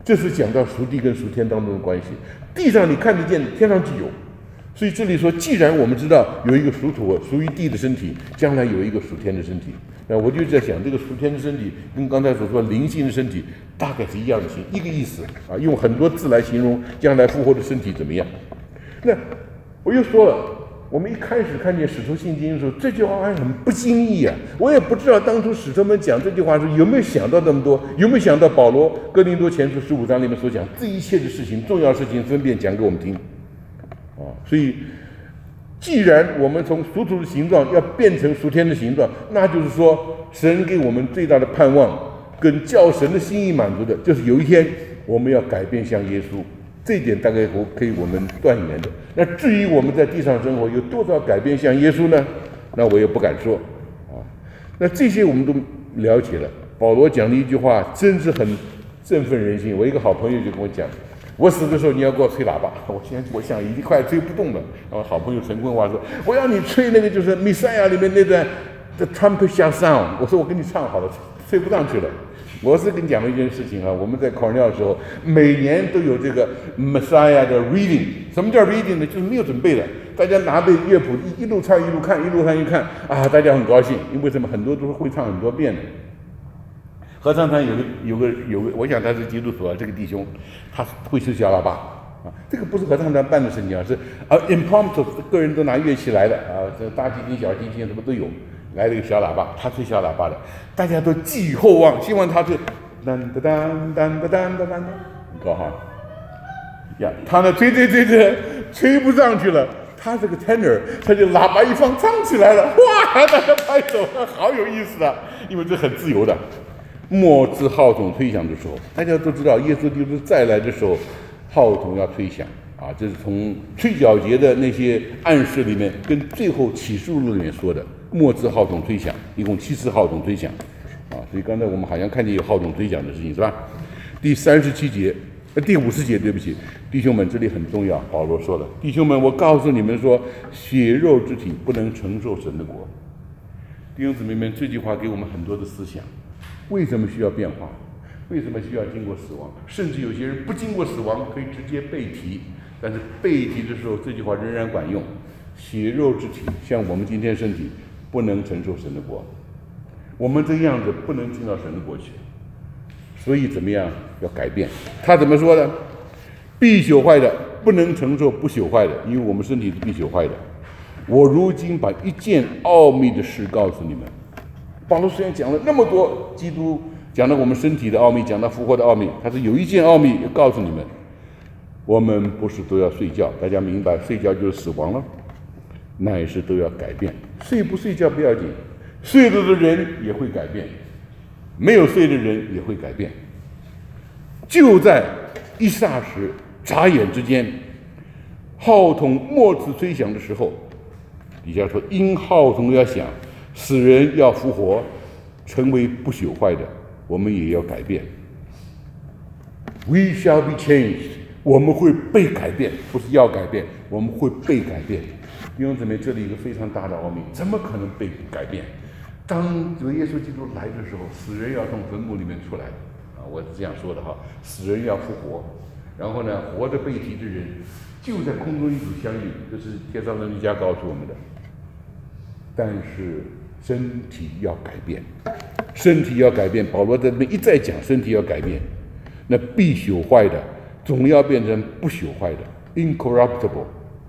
这是讲到属地跟属天当中的关系。地上你看得见，天上就有。所以这里说，既然我们知道有一个属土、属于地的身体，将来有一个属天的身体，那我就在想，这个属天的身体跟刚才所说灵性的身体大概是一样的一个意思啊，用很多字来形容将来复活的身体怎么样。那我又说了，我们一开始看见使徒信经的时候，这句话还很不经意啊，我也不知道当初使徒们讲这句话时有没有想到那么多，有没有想到保罗哥林多前书15章里面所讲这一切的事情、重要事情分别讲给我们听。所以既然我们从属土的形状要变成属天的形状，那就是说神给我们最大的盼望跟叫神的心意满足的，就是有一天我们要改变像耶稣，这一点大概可以我们断言的。那至于我们在地上生活有多少改变像耶稣呢？那我也不敢说那这些我们都了解了。保罗讲的一句话真是很振奋人心。我一个好朋友就跟我讲，我死的时候你要给我吹喇叭。我想已经快吹不动了。然后好朋友陈坤华说，我要你吹那个就是弥赛亚里面那段 The trumpet shall sound。我说我给你唱好了，吹不上去了。我是跟你讲了一件事情我们在考尿的时候，每年都有这个 Messiah 的 reading。什么叫 reading 呢？就是没有准备的，大家拿着乐谱一路唱一路看，一路唱一看大家很高兴，因为什么？很多都是会唱很多遍的。合唱团有个，我想他是基督徒这个弟兄，他会吹小喇叭这个不是合唱团办的事情是impromptu， 个人都拿乐器来的这大提琴、小提琴什么都有，来了一个小喇叭，他吹小喇叭的，大家都寄予厚望，希望他是当当当当当当当，你搞哈呀，他呢吹不上去了。他这个 tenor， 他就喇叭一放唱起来了，哇！大家拍手，好有意思因为这很自由的。末至号筒吹响的时候，大家都知道耶稣基督再来的时候，号筒要吹响这是从吹角节的那些暗示里面跟最后启示录里面说的，末至号筒吹响，一共7次号筒吹响所以刚才我们好像看见有号筒吹响的事情是吧？第37节第50节，对不起，弟兄们，这里很重要。保罗说了，弟兄们，我告诉你们说，血肉之体不能承受神的国。弟兄姊妹们，这句话给我们很多的思想。为什么需要变化？为什么需要经过死亡？甚至有些人不经过死亡可以直接被提，但是被提的时候，这句话仍然管用。血肉之体像我们今天身体不能承受神的国，我们这样子不能进到神的国去。所以怎么样？要改变。他怎么说呢？必朽坏的不能承受不朽坏的，因为我们身体是必朽坏的。我如今把一件奥秘的事告诉你们。保罗虽然讲了那么多，基督讲到我们身体的奥秘，讲到复活的奥秘，他是有一件奥秘要告诉你们：我们不是都要睡觉，大家明白，睡觉就是死亡了，乃是都要改变。睡不睡觉不要紧，睡了的人也会改变，没有睡的人也会改变。就在一霎时、眨眼之间，号筒末次吹响的时候，底下说因号筒要响，死人要复活，成为不朽坏的，我们也要改变。We shall be changed， 我们会被改变，不是要改变，我们会被改变。弟兄姊妹，这里一个非常大的奥秘，怎么可能被改变？当这个耶稣基督来的时候，死人要从坟墓里面出来我是这样说的死人要复活，然后呢，活着被提的人就在空中与主相遇，这是帖撒罗尼迦告诉我们的。但是身体要改变，身体要改变。保罗在这边一再讲身体要改变，那必朽坏的总要变成不朽坏的 ，incorruptible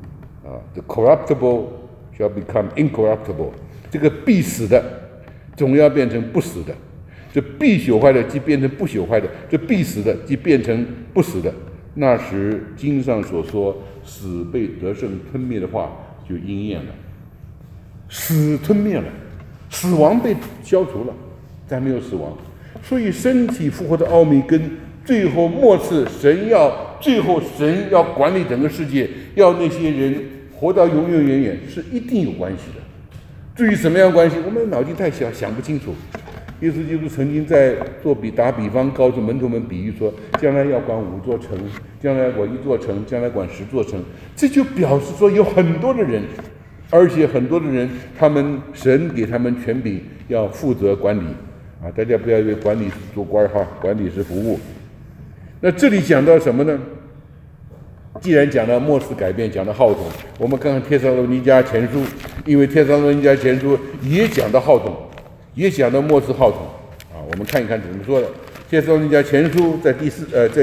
the corruptible shall become incorruptible， 这个必死的总要变成不死的。这必朽坏的即变成不朽坏的，这必死的即变成不死的。那时经上所说死被得胜吞灭的话就应验了，死吞灭了，死亡被消除了，再没有死亡。所以身体复活的奥秘跟最后末次神要管理整个世界，要那些人活到永永远远是一定有关系的。至于什么样关系，我们脑筋太小，想不清楚。耶稣基督曾经在打比方，告诉门徒们比喻说，将来要管5座城，将来管1座城，将来管10座城。这就表示说有很多的人，而且很多的人，神给他们权柄，要负责管理大家不要以为管理是做官管理是服务。 那这里讲到什么呢？既然讲到末世改变，讲到号筒，我们看看帖撒罗尼迦前书，因为帖撒罗尼迦前书也讲到号筒，也讲到末世号筒啊。我们看一看怎么说的。帖撒罗尼迦前书在第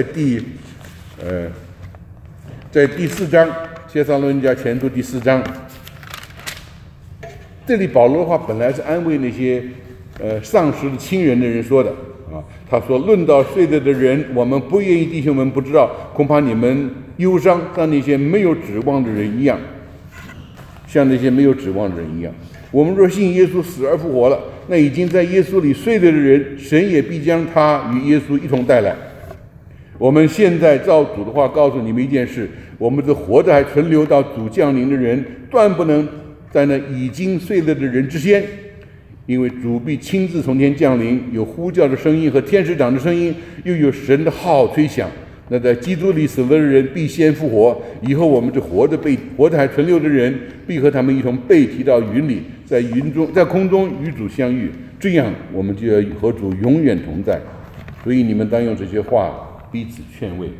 4章，帖撒罗尼迦前书第4章，这里保罗的话本来是安慰那些丧失了亲人的人说的啊。他说：“论到睡了的人，我们不愿意弟兄们不知道，恐怕你们忧伤，像那些没有指望的人一样，像那些没有指望的人一样。我们若信耶稣死而复活了，那已经在耶稣里睡了的人，神也必将他与耶稣一同带来。我们现在照主的话告诉你们一件事：我们这活着还存留到主降临的人，断不能在那已经睡了的人之先。因为主必亲自从天降临，有呼叫的声音和天使长的声音，又有神的号吹响。那在基督里死了的人必先复活，以后我们这活着还存留的人，必和他们一同被提到云里，在空中与主相遇。这样，我们就要和主永远同在。所以你们当用这些话彼此劝慰。”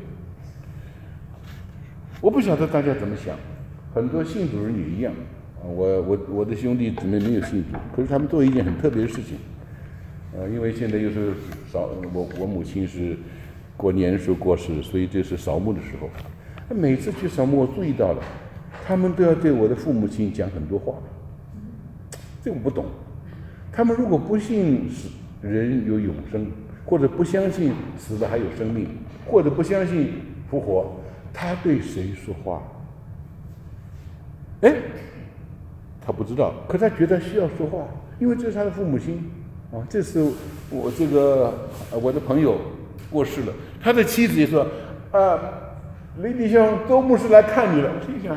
我不晓得大家怎么想，很多信主人也一样。我的兄弟姊妹没有信主，可是他们做一件很特别的事情，因为现在又是我母亲是过年的时候过世，所以这是扫墓的时候。每次去扫墓，我注意到了，他们都要对我的父母亲讲很多话，这我不懂。他们如果不信人有永生，或者不相信死了还有生命，或者不相信复活，他对谁说话？他不知道，可他觉得需要说话，因为这是他的父母亲啊。这次我的朋友过世了，他的妻子也说雷弟兄，周牧师来看你了。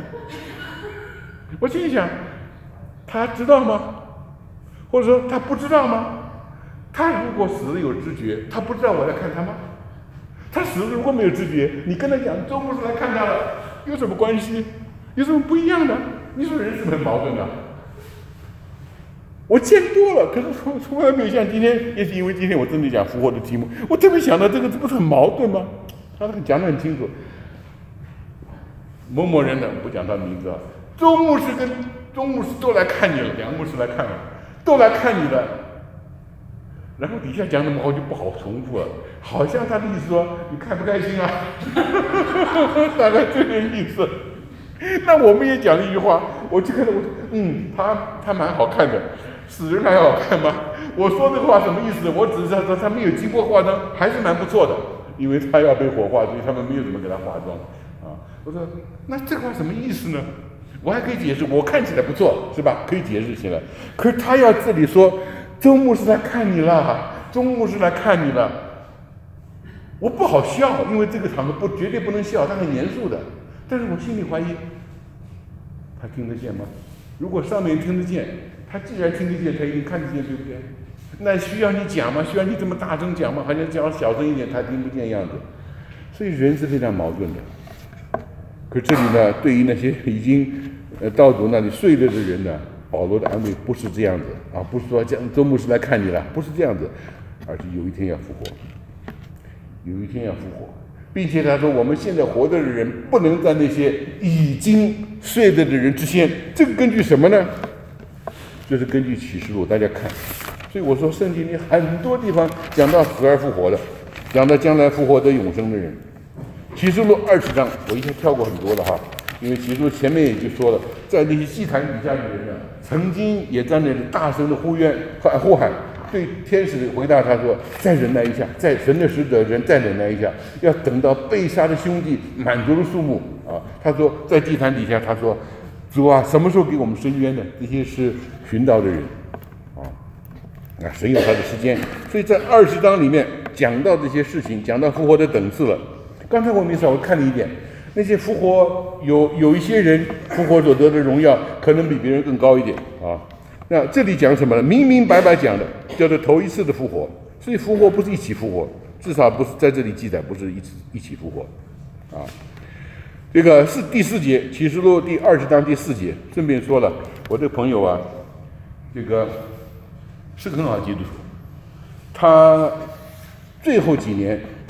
我心想，他知道吗？或者说他不知道吗？他如果死了有知觉，他不知道我在看他吗？他死了如果没有知觉，你跟他讲周牧师来看他了，有什么关系？有什么不一样的？你说人是不是很矛盾的？我见多了，可是从来没有像今天，也是因为今天我真的讲复活的题目，我特别想到这不是很矛盾吗？他讲得很清楚，某某人的不讲他名字啊，周牧师跟钟牧师都来看你了，梁牧师来看了，都来看你了。然后底下讲什么话就不好重复了，好像他的意思说你开不开心啊？大概这个意思。那我们也讲了一句话，我就看到他蛮好看的，死人还好看吗？我说这个话什么意思？我只是说他没有经过化妆，还是蛮不错的，因为他要被火化，所以他们没有怎么给他化妆啊。我说那这话什么意思呢？我还可以解释，我看起来不错，是吧？可以解释起来。可是他要这里说周牧师来看你了，钟牧师来看你了，我不好笑，因为这个场合绝对不能笑，他很严肃的。但是我心里怀疑，他听得见吗？如果上面听得见，他既然听得见，他一定看得见，对不对？那需要你讲吗？需要你这么大声讲吗？好像讲小声一点，他听不见样子。所以人是非常矛盾的。可这里呢，对于那些已经到主那里睡了的人呢，保罗的安慰不是这样子啊，不是说周牧师来看你了，不是这样子，而是有一天要复活，有一天要复活。并且他说，我们现在活着的人不能在那些已经睡了的人之先。这个根据什么呢？就是根据启示录，大家看。所以我说，圣经里很多地方讲到死而复活的，讲到将来复活得永生的人。启示录20章，我一下跳过很多了哈，因为启示录前面也就说了，在那些祭坛底下的人呢，曾经也在那里大声的呼喊。对天使回答他说：“再忍耐一下，在神的使者人再忍耐一下，要等到被杀的兄弟满足的数目啊。”他说，在祭坛底下，他说：“主啊，什么时候给我们伸冤呢？这些是寻道的人啊，神有他的时间。所以在20章里面讲到这些事情，讲到复活的等次了。刚才我看了一点，那些复活有一些人复活所得的荣耀，可能比别人更高一点啊。”那这里讲什么呢？明明白白讲的，叫做头一次的复活。所以复活不是一起复活，至少不是在这里记载，不是一起复活，啊。这个是第4节，启示录第20章第4节。顺便说了，我这个朋友啊，这个是个很好的基督徒，他最后几年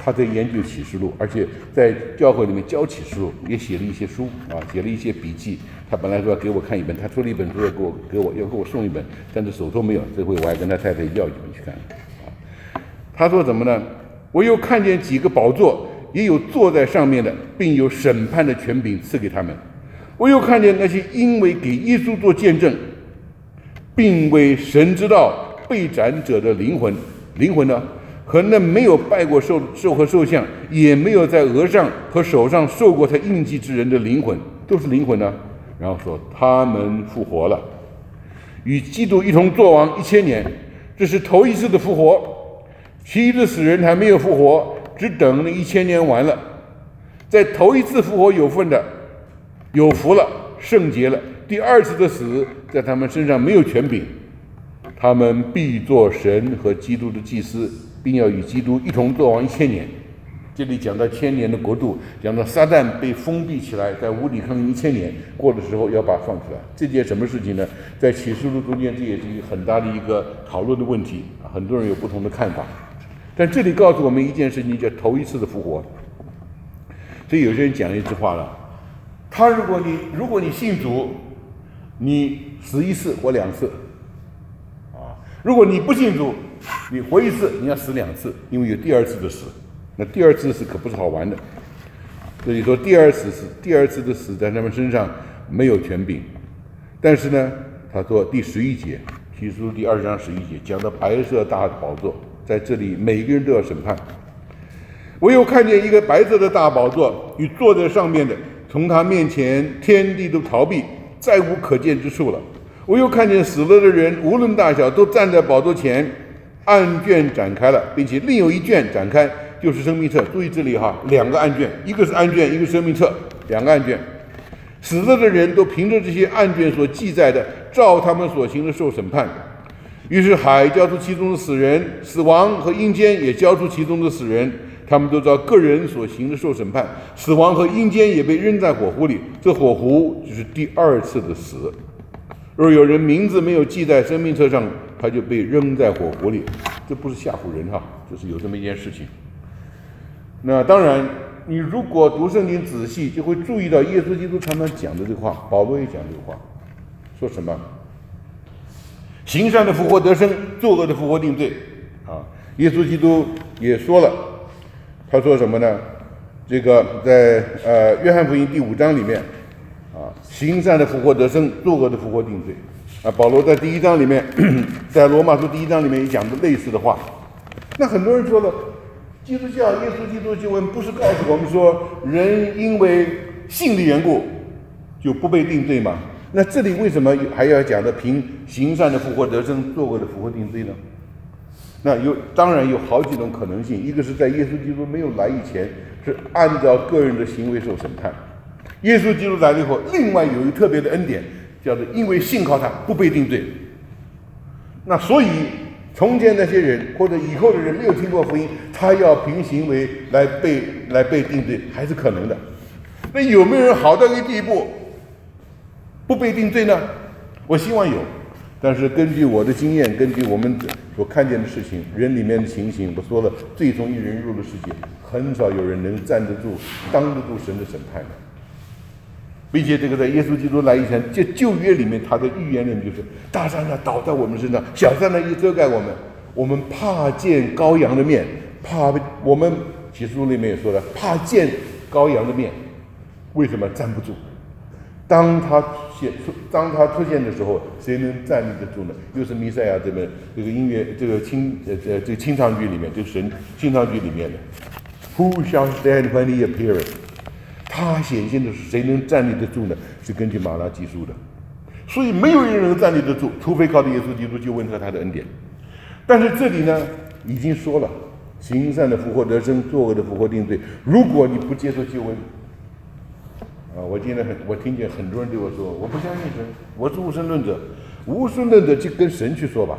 他在研究启示录，而且在教会里面教启示录，也写了一些书啊，写了一些笔记。他本来说要给我看一本，他出了一本书要给我送一本，但是手头没有。这回我还跟他太太要一本去看啊。他说怎么呢？我又看见几个宝座，也有坐在上面的，并有审判的权柄赐给他们。我又看见那些因为给耶稣做见证，并为神之道被斩者的灵魂呢，和那没有拜过兽和兽像，也没有在额上和手上受过他印记之人的灵魂，都是灵魂呢。然后说他们复活了，与基督一同作王1000年，这是头一次的复活。其余的死人还没有复活，只等那1000年完了。在头一次复活有份的，有福了，圣洁了。第二次的死在他们身上没有权柄，他们必做神和基督的祭司，并要与基督一同作王1000年。这里讲到1000年的国度，讲到撒旦被封闭起来，在无底坑1000年过的时候要把它放出来。这件什么事情呢？在启示录中间，这也是一个很大的一个讨论的问题，很多人有不同的看法。但这里告诉我们一件事情，叫头一次的复活。所以有些人讲一句话了：如果你信主，你死1次活2次，啊，如果你不信主，你活1次，你要死2次，因为有第二次的死。那第二次死可不是好玩的，所以说第二次的死在他们身上没有权柄。但是呢，他说第11节，启示录第20章11节讲到白色大宝座，在这里每个人都要审判。我又看见一个白色的大宝座，与坐在上面的，从他面前天地都逃避，再无可见之处了。我又看见死了的人无论大小都站在宝座前，案卷展开了，并且另有一卷展开，就是生命册。注意这里哈，2个案卷，一个是案卷，一个生命册，2个案卷。死了的人都凭着这些案卷所记载的，照他们所行的受审判。于是海交出其中的死人，死亡和阴间也交出其中的死人，他们都照个人所行的受审判。死亡和阴间也被扔在火湖里，这火湖就是第二次的死。若有人名字没有记在生命册上，他就被扔在火湖里。这不是吓唬人哈，就是有这么一件事情。那当然，你如果读圣经仔细，就会注意到耶稣基督常常讲的这个话，保罗也讲这个话，说什么？行善的复活得生，作恶的复活定罪。啊，耶稣基督也说了，他说什么呢？这个在约翰福音第5章里面，啊，行善的复活得生，作恶的复活定罪。啊，保罗在第1章里面，在罗马书第1章里面也讲的类似的话。那很多人说了，基督教耶稣基督经文不是告诉我们说，人因为信的缘故就不被定罪吗？那这里为什么还要讲的凭行善的复活得生，作恶的复活定罪呢？那当然有好几种可能性，一个是在耶稣基督没有来以前，是按照个人的行为受审判；耶稣基督来了以后，另外有一个特别的恩典，叫做因为信靠他不被定罪。那所以从前那些人或者以后的人没有听过福音，他要凭行为来被定罪，还是可能的。那有没有人好到一个地步不被定罪呢？我希望有，但是根据我的经验，根据我们所看见的事情，人里面的情形，我说了，罪从一人入了世界，很少有人能站得住、当得住神的审判的。并且这个在耶稣基督来以前，这旧约里面他的预言里面就是大山呢倒在我们身上，小山呢一遮盖我们，我们怕见羔羊的面，我们启示录里面也说了，怕见羔羊的面，为什么站不住？当他出现的时候，谁能站立得住呢？又是弥赛亚这个音乐这个清唱剧里面，这个神清唱剧里面的 Who shall stand when he appears？ 他显现的是谁能站立得住呢？是根据马拉基书的，所以没有人能站立得住，除非靠着耶稣基督救恩和他的恩典。但是这里呢，已经说了，行善的复活得生，作恶的复活定罪。如果你不接受救恩，我听见很多人对我说，我不相信神，我是无神论者。无神论者就跟神去说吧，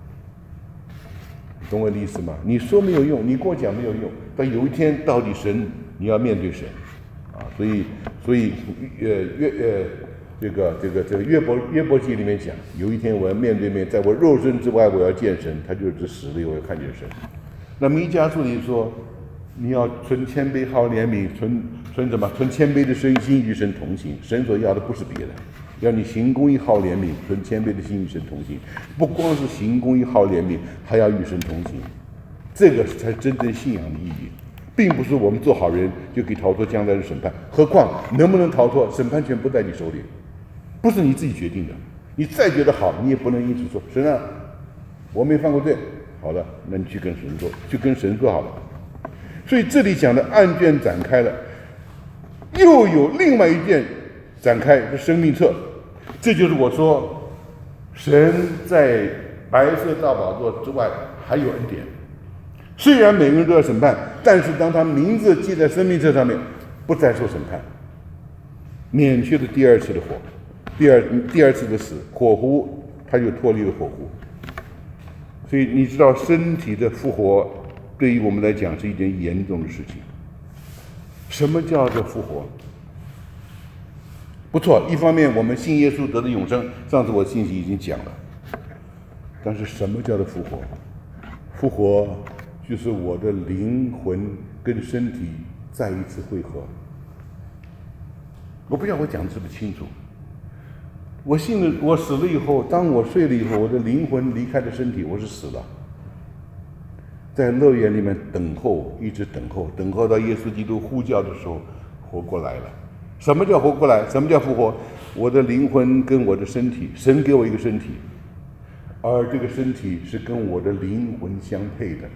懂我的意思吗？你说没有用，你跟我讲没有用，但有一天到底神你要面对神。所以这个约伯记里面讲，有一天我要面对面，在我肉身之外我要见神，他就是死了以后要看见神。那弥迦书里说， 你要存谦卑好怜悯，存什么？存谦卑的身心与神同行。神所要的不是别的，要你行公义好怜悯，存谦卑的心与神同行。不光是行公义好怜悯，还要与神同行。这个才真正信仰的意义，并不是我们做好人就可以逃脱将来的审判。何况能不能逃脱，审判权不在你手里，不是你自己决定的。你再觉得好，你也不能因此说神啊，我没犯过罪。好了，那你去跟神做，去跟神做好了。所以这里讲的案卷展开了，又有另外一件展开是生命册。这就是我说，神在白色大宝座之外还有恩典。虽然每个人都要审判，但是当他名字记在生命册上面，不再受审判，免去了第二次的火，第二次的死，火湖他就脱离了火湖。所以你知道，身体的复活对于我们来讲是一件严重的事情。什么叫做复活？不错，一方面我们信耶稣得的永生，上次我信息已经讲了。但是什么叫做复活？复活就是我的灵魂跟身体再一次汇合。我不知道我讲的是不是清楚。我信了，我死了以后，当我睡了以后，我的灵魂离开了身体，我是死了，在乐园里面等候，一直等候，等候到耶稣基督呼叫的时候，活过来了。什么叫活过来？什么叫复活？我的灵魂跟我的身体，神给我一个身体，而这个身体是跟我的灵魂相配的。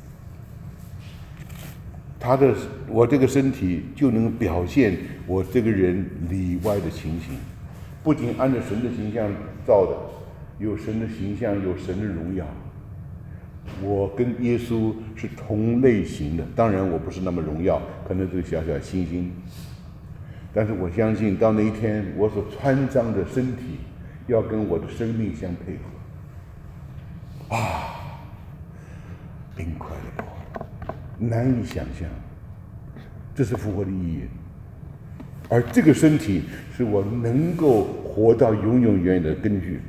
我这个身体就能表现我这个人里外的情形，不仅按照神的形象造的，有神的形象，有神的荣耀。我跟耶稣是同类型的，当然我不是那么荣耀，可能是小小星星，但是我相信到那一天，我所穿上的身体要跟我的生命相配合。incredible， 难以想象，这是复活的意义。而这个身体是我能够活到永永远远的根据。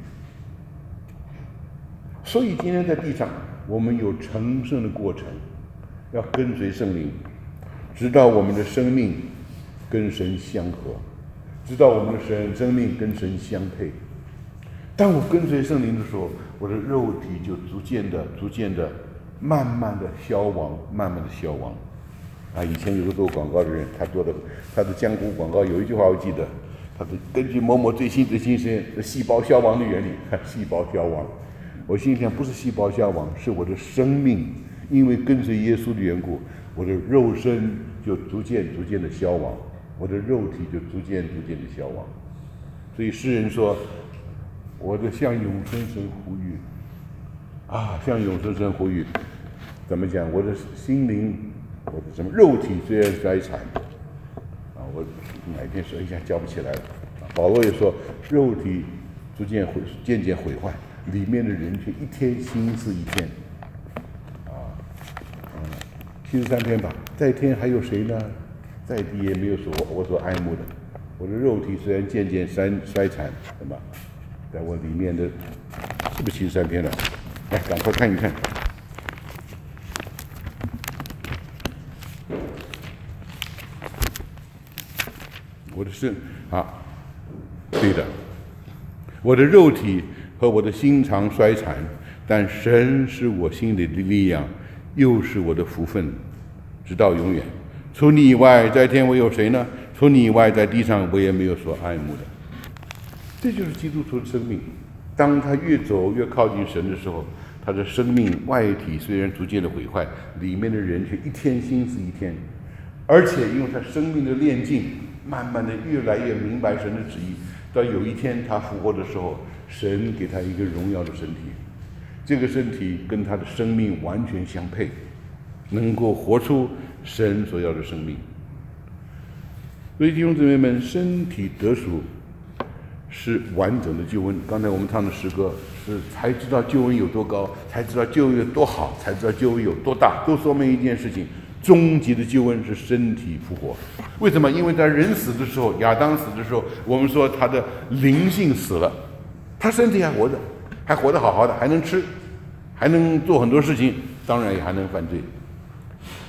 所以今天在地上，我们有成圣的过程，要跟随圣灵，直到我们的生命跟神相合，直到我们的生命跟神相配。当我跟随圣灵的时候，我的肉体就逐渐的、慢慢的消亡，慢慢的消亡。以前有个做广告的人，他的江湖广告有一句话我记得，他是根据某某最新实验的细胞消亡的原理，细胞消亡。我心想，不是细胞消亡，是我的生命，因为跟随耶稣的缘故，我的肉身就逐渐的消亡，我的肉体就逐渐的消亡。所以诗人说，我的向永生神呼吁，向永生神呼吁，怎么讲？我的心灵，我的什么肉体虽然衰残，我哪一天说一下叫不起来了。保罗也说，肉体渐渐毁坏，里面的人却一天心思一天。73篇吧，在天还有谁呢？在地也没有我所爱慕的。我的肉体虽然渐渐衰残，什么，在我里面的，是不是73篇了？来，赶快看一看。我的肾对的，我的肉体和我的心肠衰残，但神是我心里的力量，又是我的福分，直到永远。除你以外，在天我有谁呢？除你以外，在地上我也没有所爱慕的。这就是基督徒的生命。当他越走越靠近神的时候，他的生命外体虽然逐渐的毁坏，里面的人却一天心思一天，而且因为他生命的炼净，慢慢的越来越明白神的旨意。到有一天他复活的时候，神给他一个荣耀的身体，这个身体跟他的生命完全相配，能够活出神所要的生命。所以弟兄姊妹们，身体得赎是完整的救恩。刚才我们唱的诗歌是才知道救恩有多高，才知道救恩有多好，才知道救恩有多大，都说明一件事情：终极的救恩是身体复活。为什么？因为在人死的时候，亚当死的时候，我们说他的灵性死了，他身体还活着，还活得好好的，还能吃，还能做很多事情，当然也还能犯罪。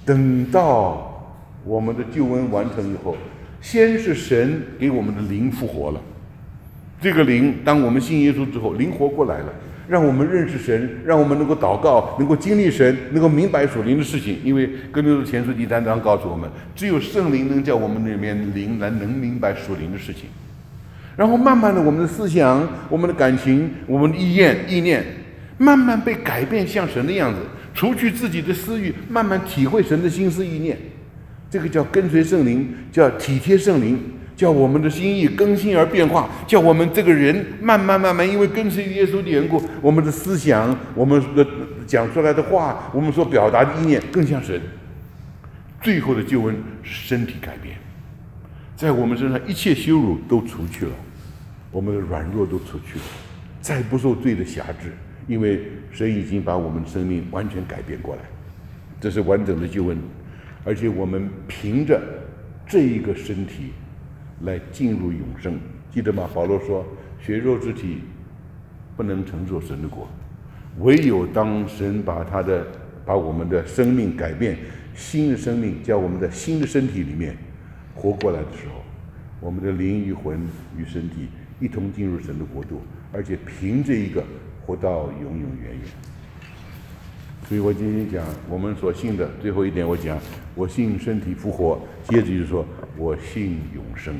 等到我们的救恩完成以后，先是神给我们的灵复活了。这个灵，当我们信耶稣之后，灵活过来了，让我们认识神，让我们能够祷告，能够经历神，能够明白属灵的事情。因为哥林多前书第3章告诉我们，只有圣灵能叫我们里面灵来能明白属灵的事情。然后慢慢的，我们的思想、我们的感情、我们的意念，慢慢被改变像神的样子，除去自己的私欲，慢慢体会神的心思意念。这个叫跟随圣灵，叫体贴圣灵，叫我们的心意更新而变化，叫我们这个人慢慢，因为跟随耶稣的缘故，我们的思想、我们的讲出来的话、我们所表达的意念更像神。最后的救恩是身体改变，在我们身上一切羞辱都除去了，我们的软弱都除去了，再不受罪的辖制，因为神已经把我们的生命完全改变过来，这是完整的救恩。而且我们凭着这一个身体来进入永生，记得吗？保罗说，血肉之体不能承受神的国，唯有当神把我们的生命改变，新的生命叫我们在新的身体里面活过来的时候，我们的灵与魂与身体一同进入神的国度，而且凭这一个活到永永远远。所以我今天讲我们所信的最后一点，我讲我信身体复活，接着就说我信永生，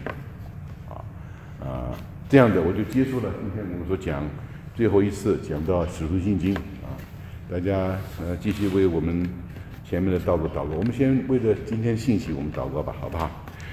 这样的我就结束了今天我们所讲最后一次讲到使徒信经啊，大家继续为我们前面的道路祷告。我们先为了今天信息我们祷告吧，好不好？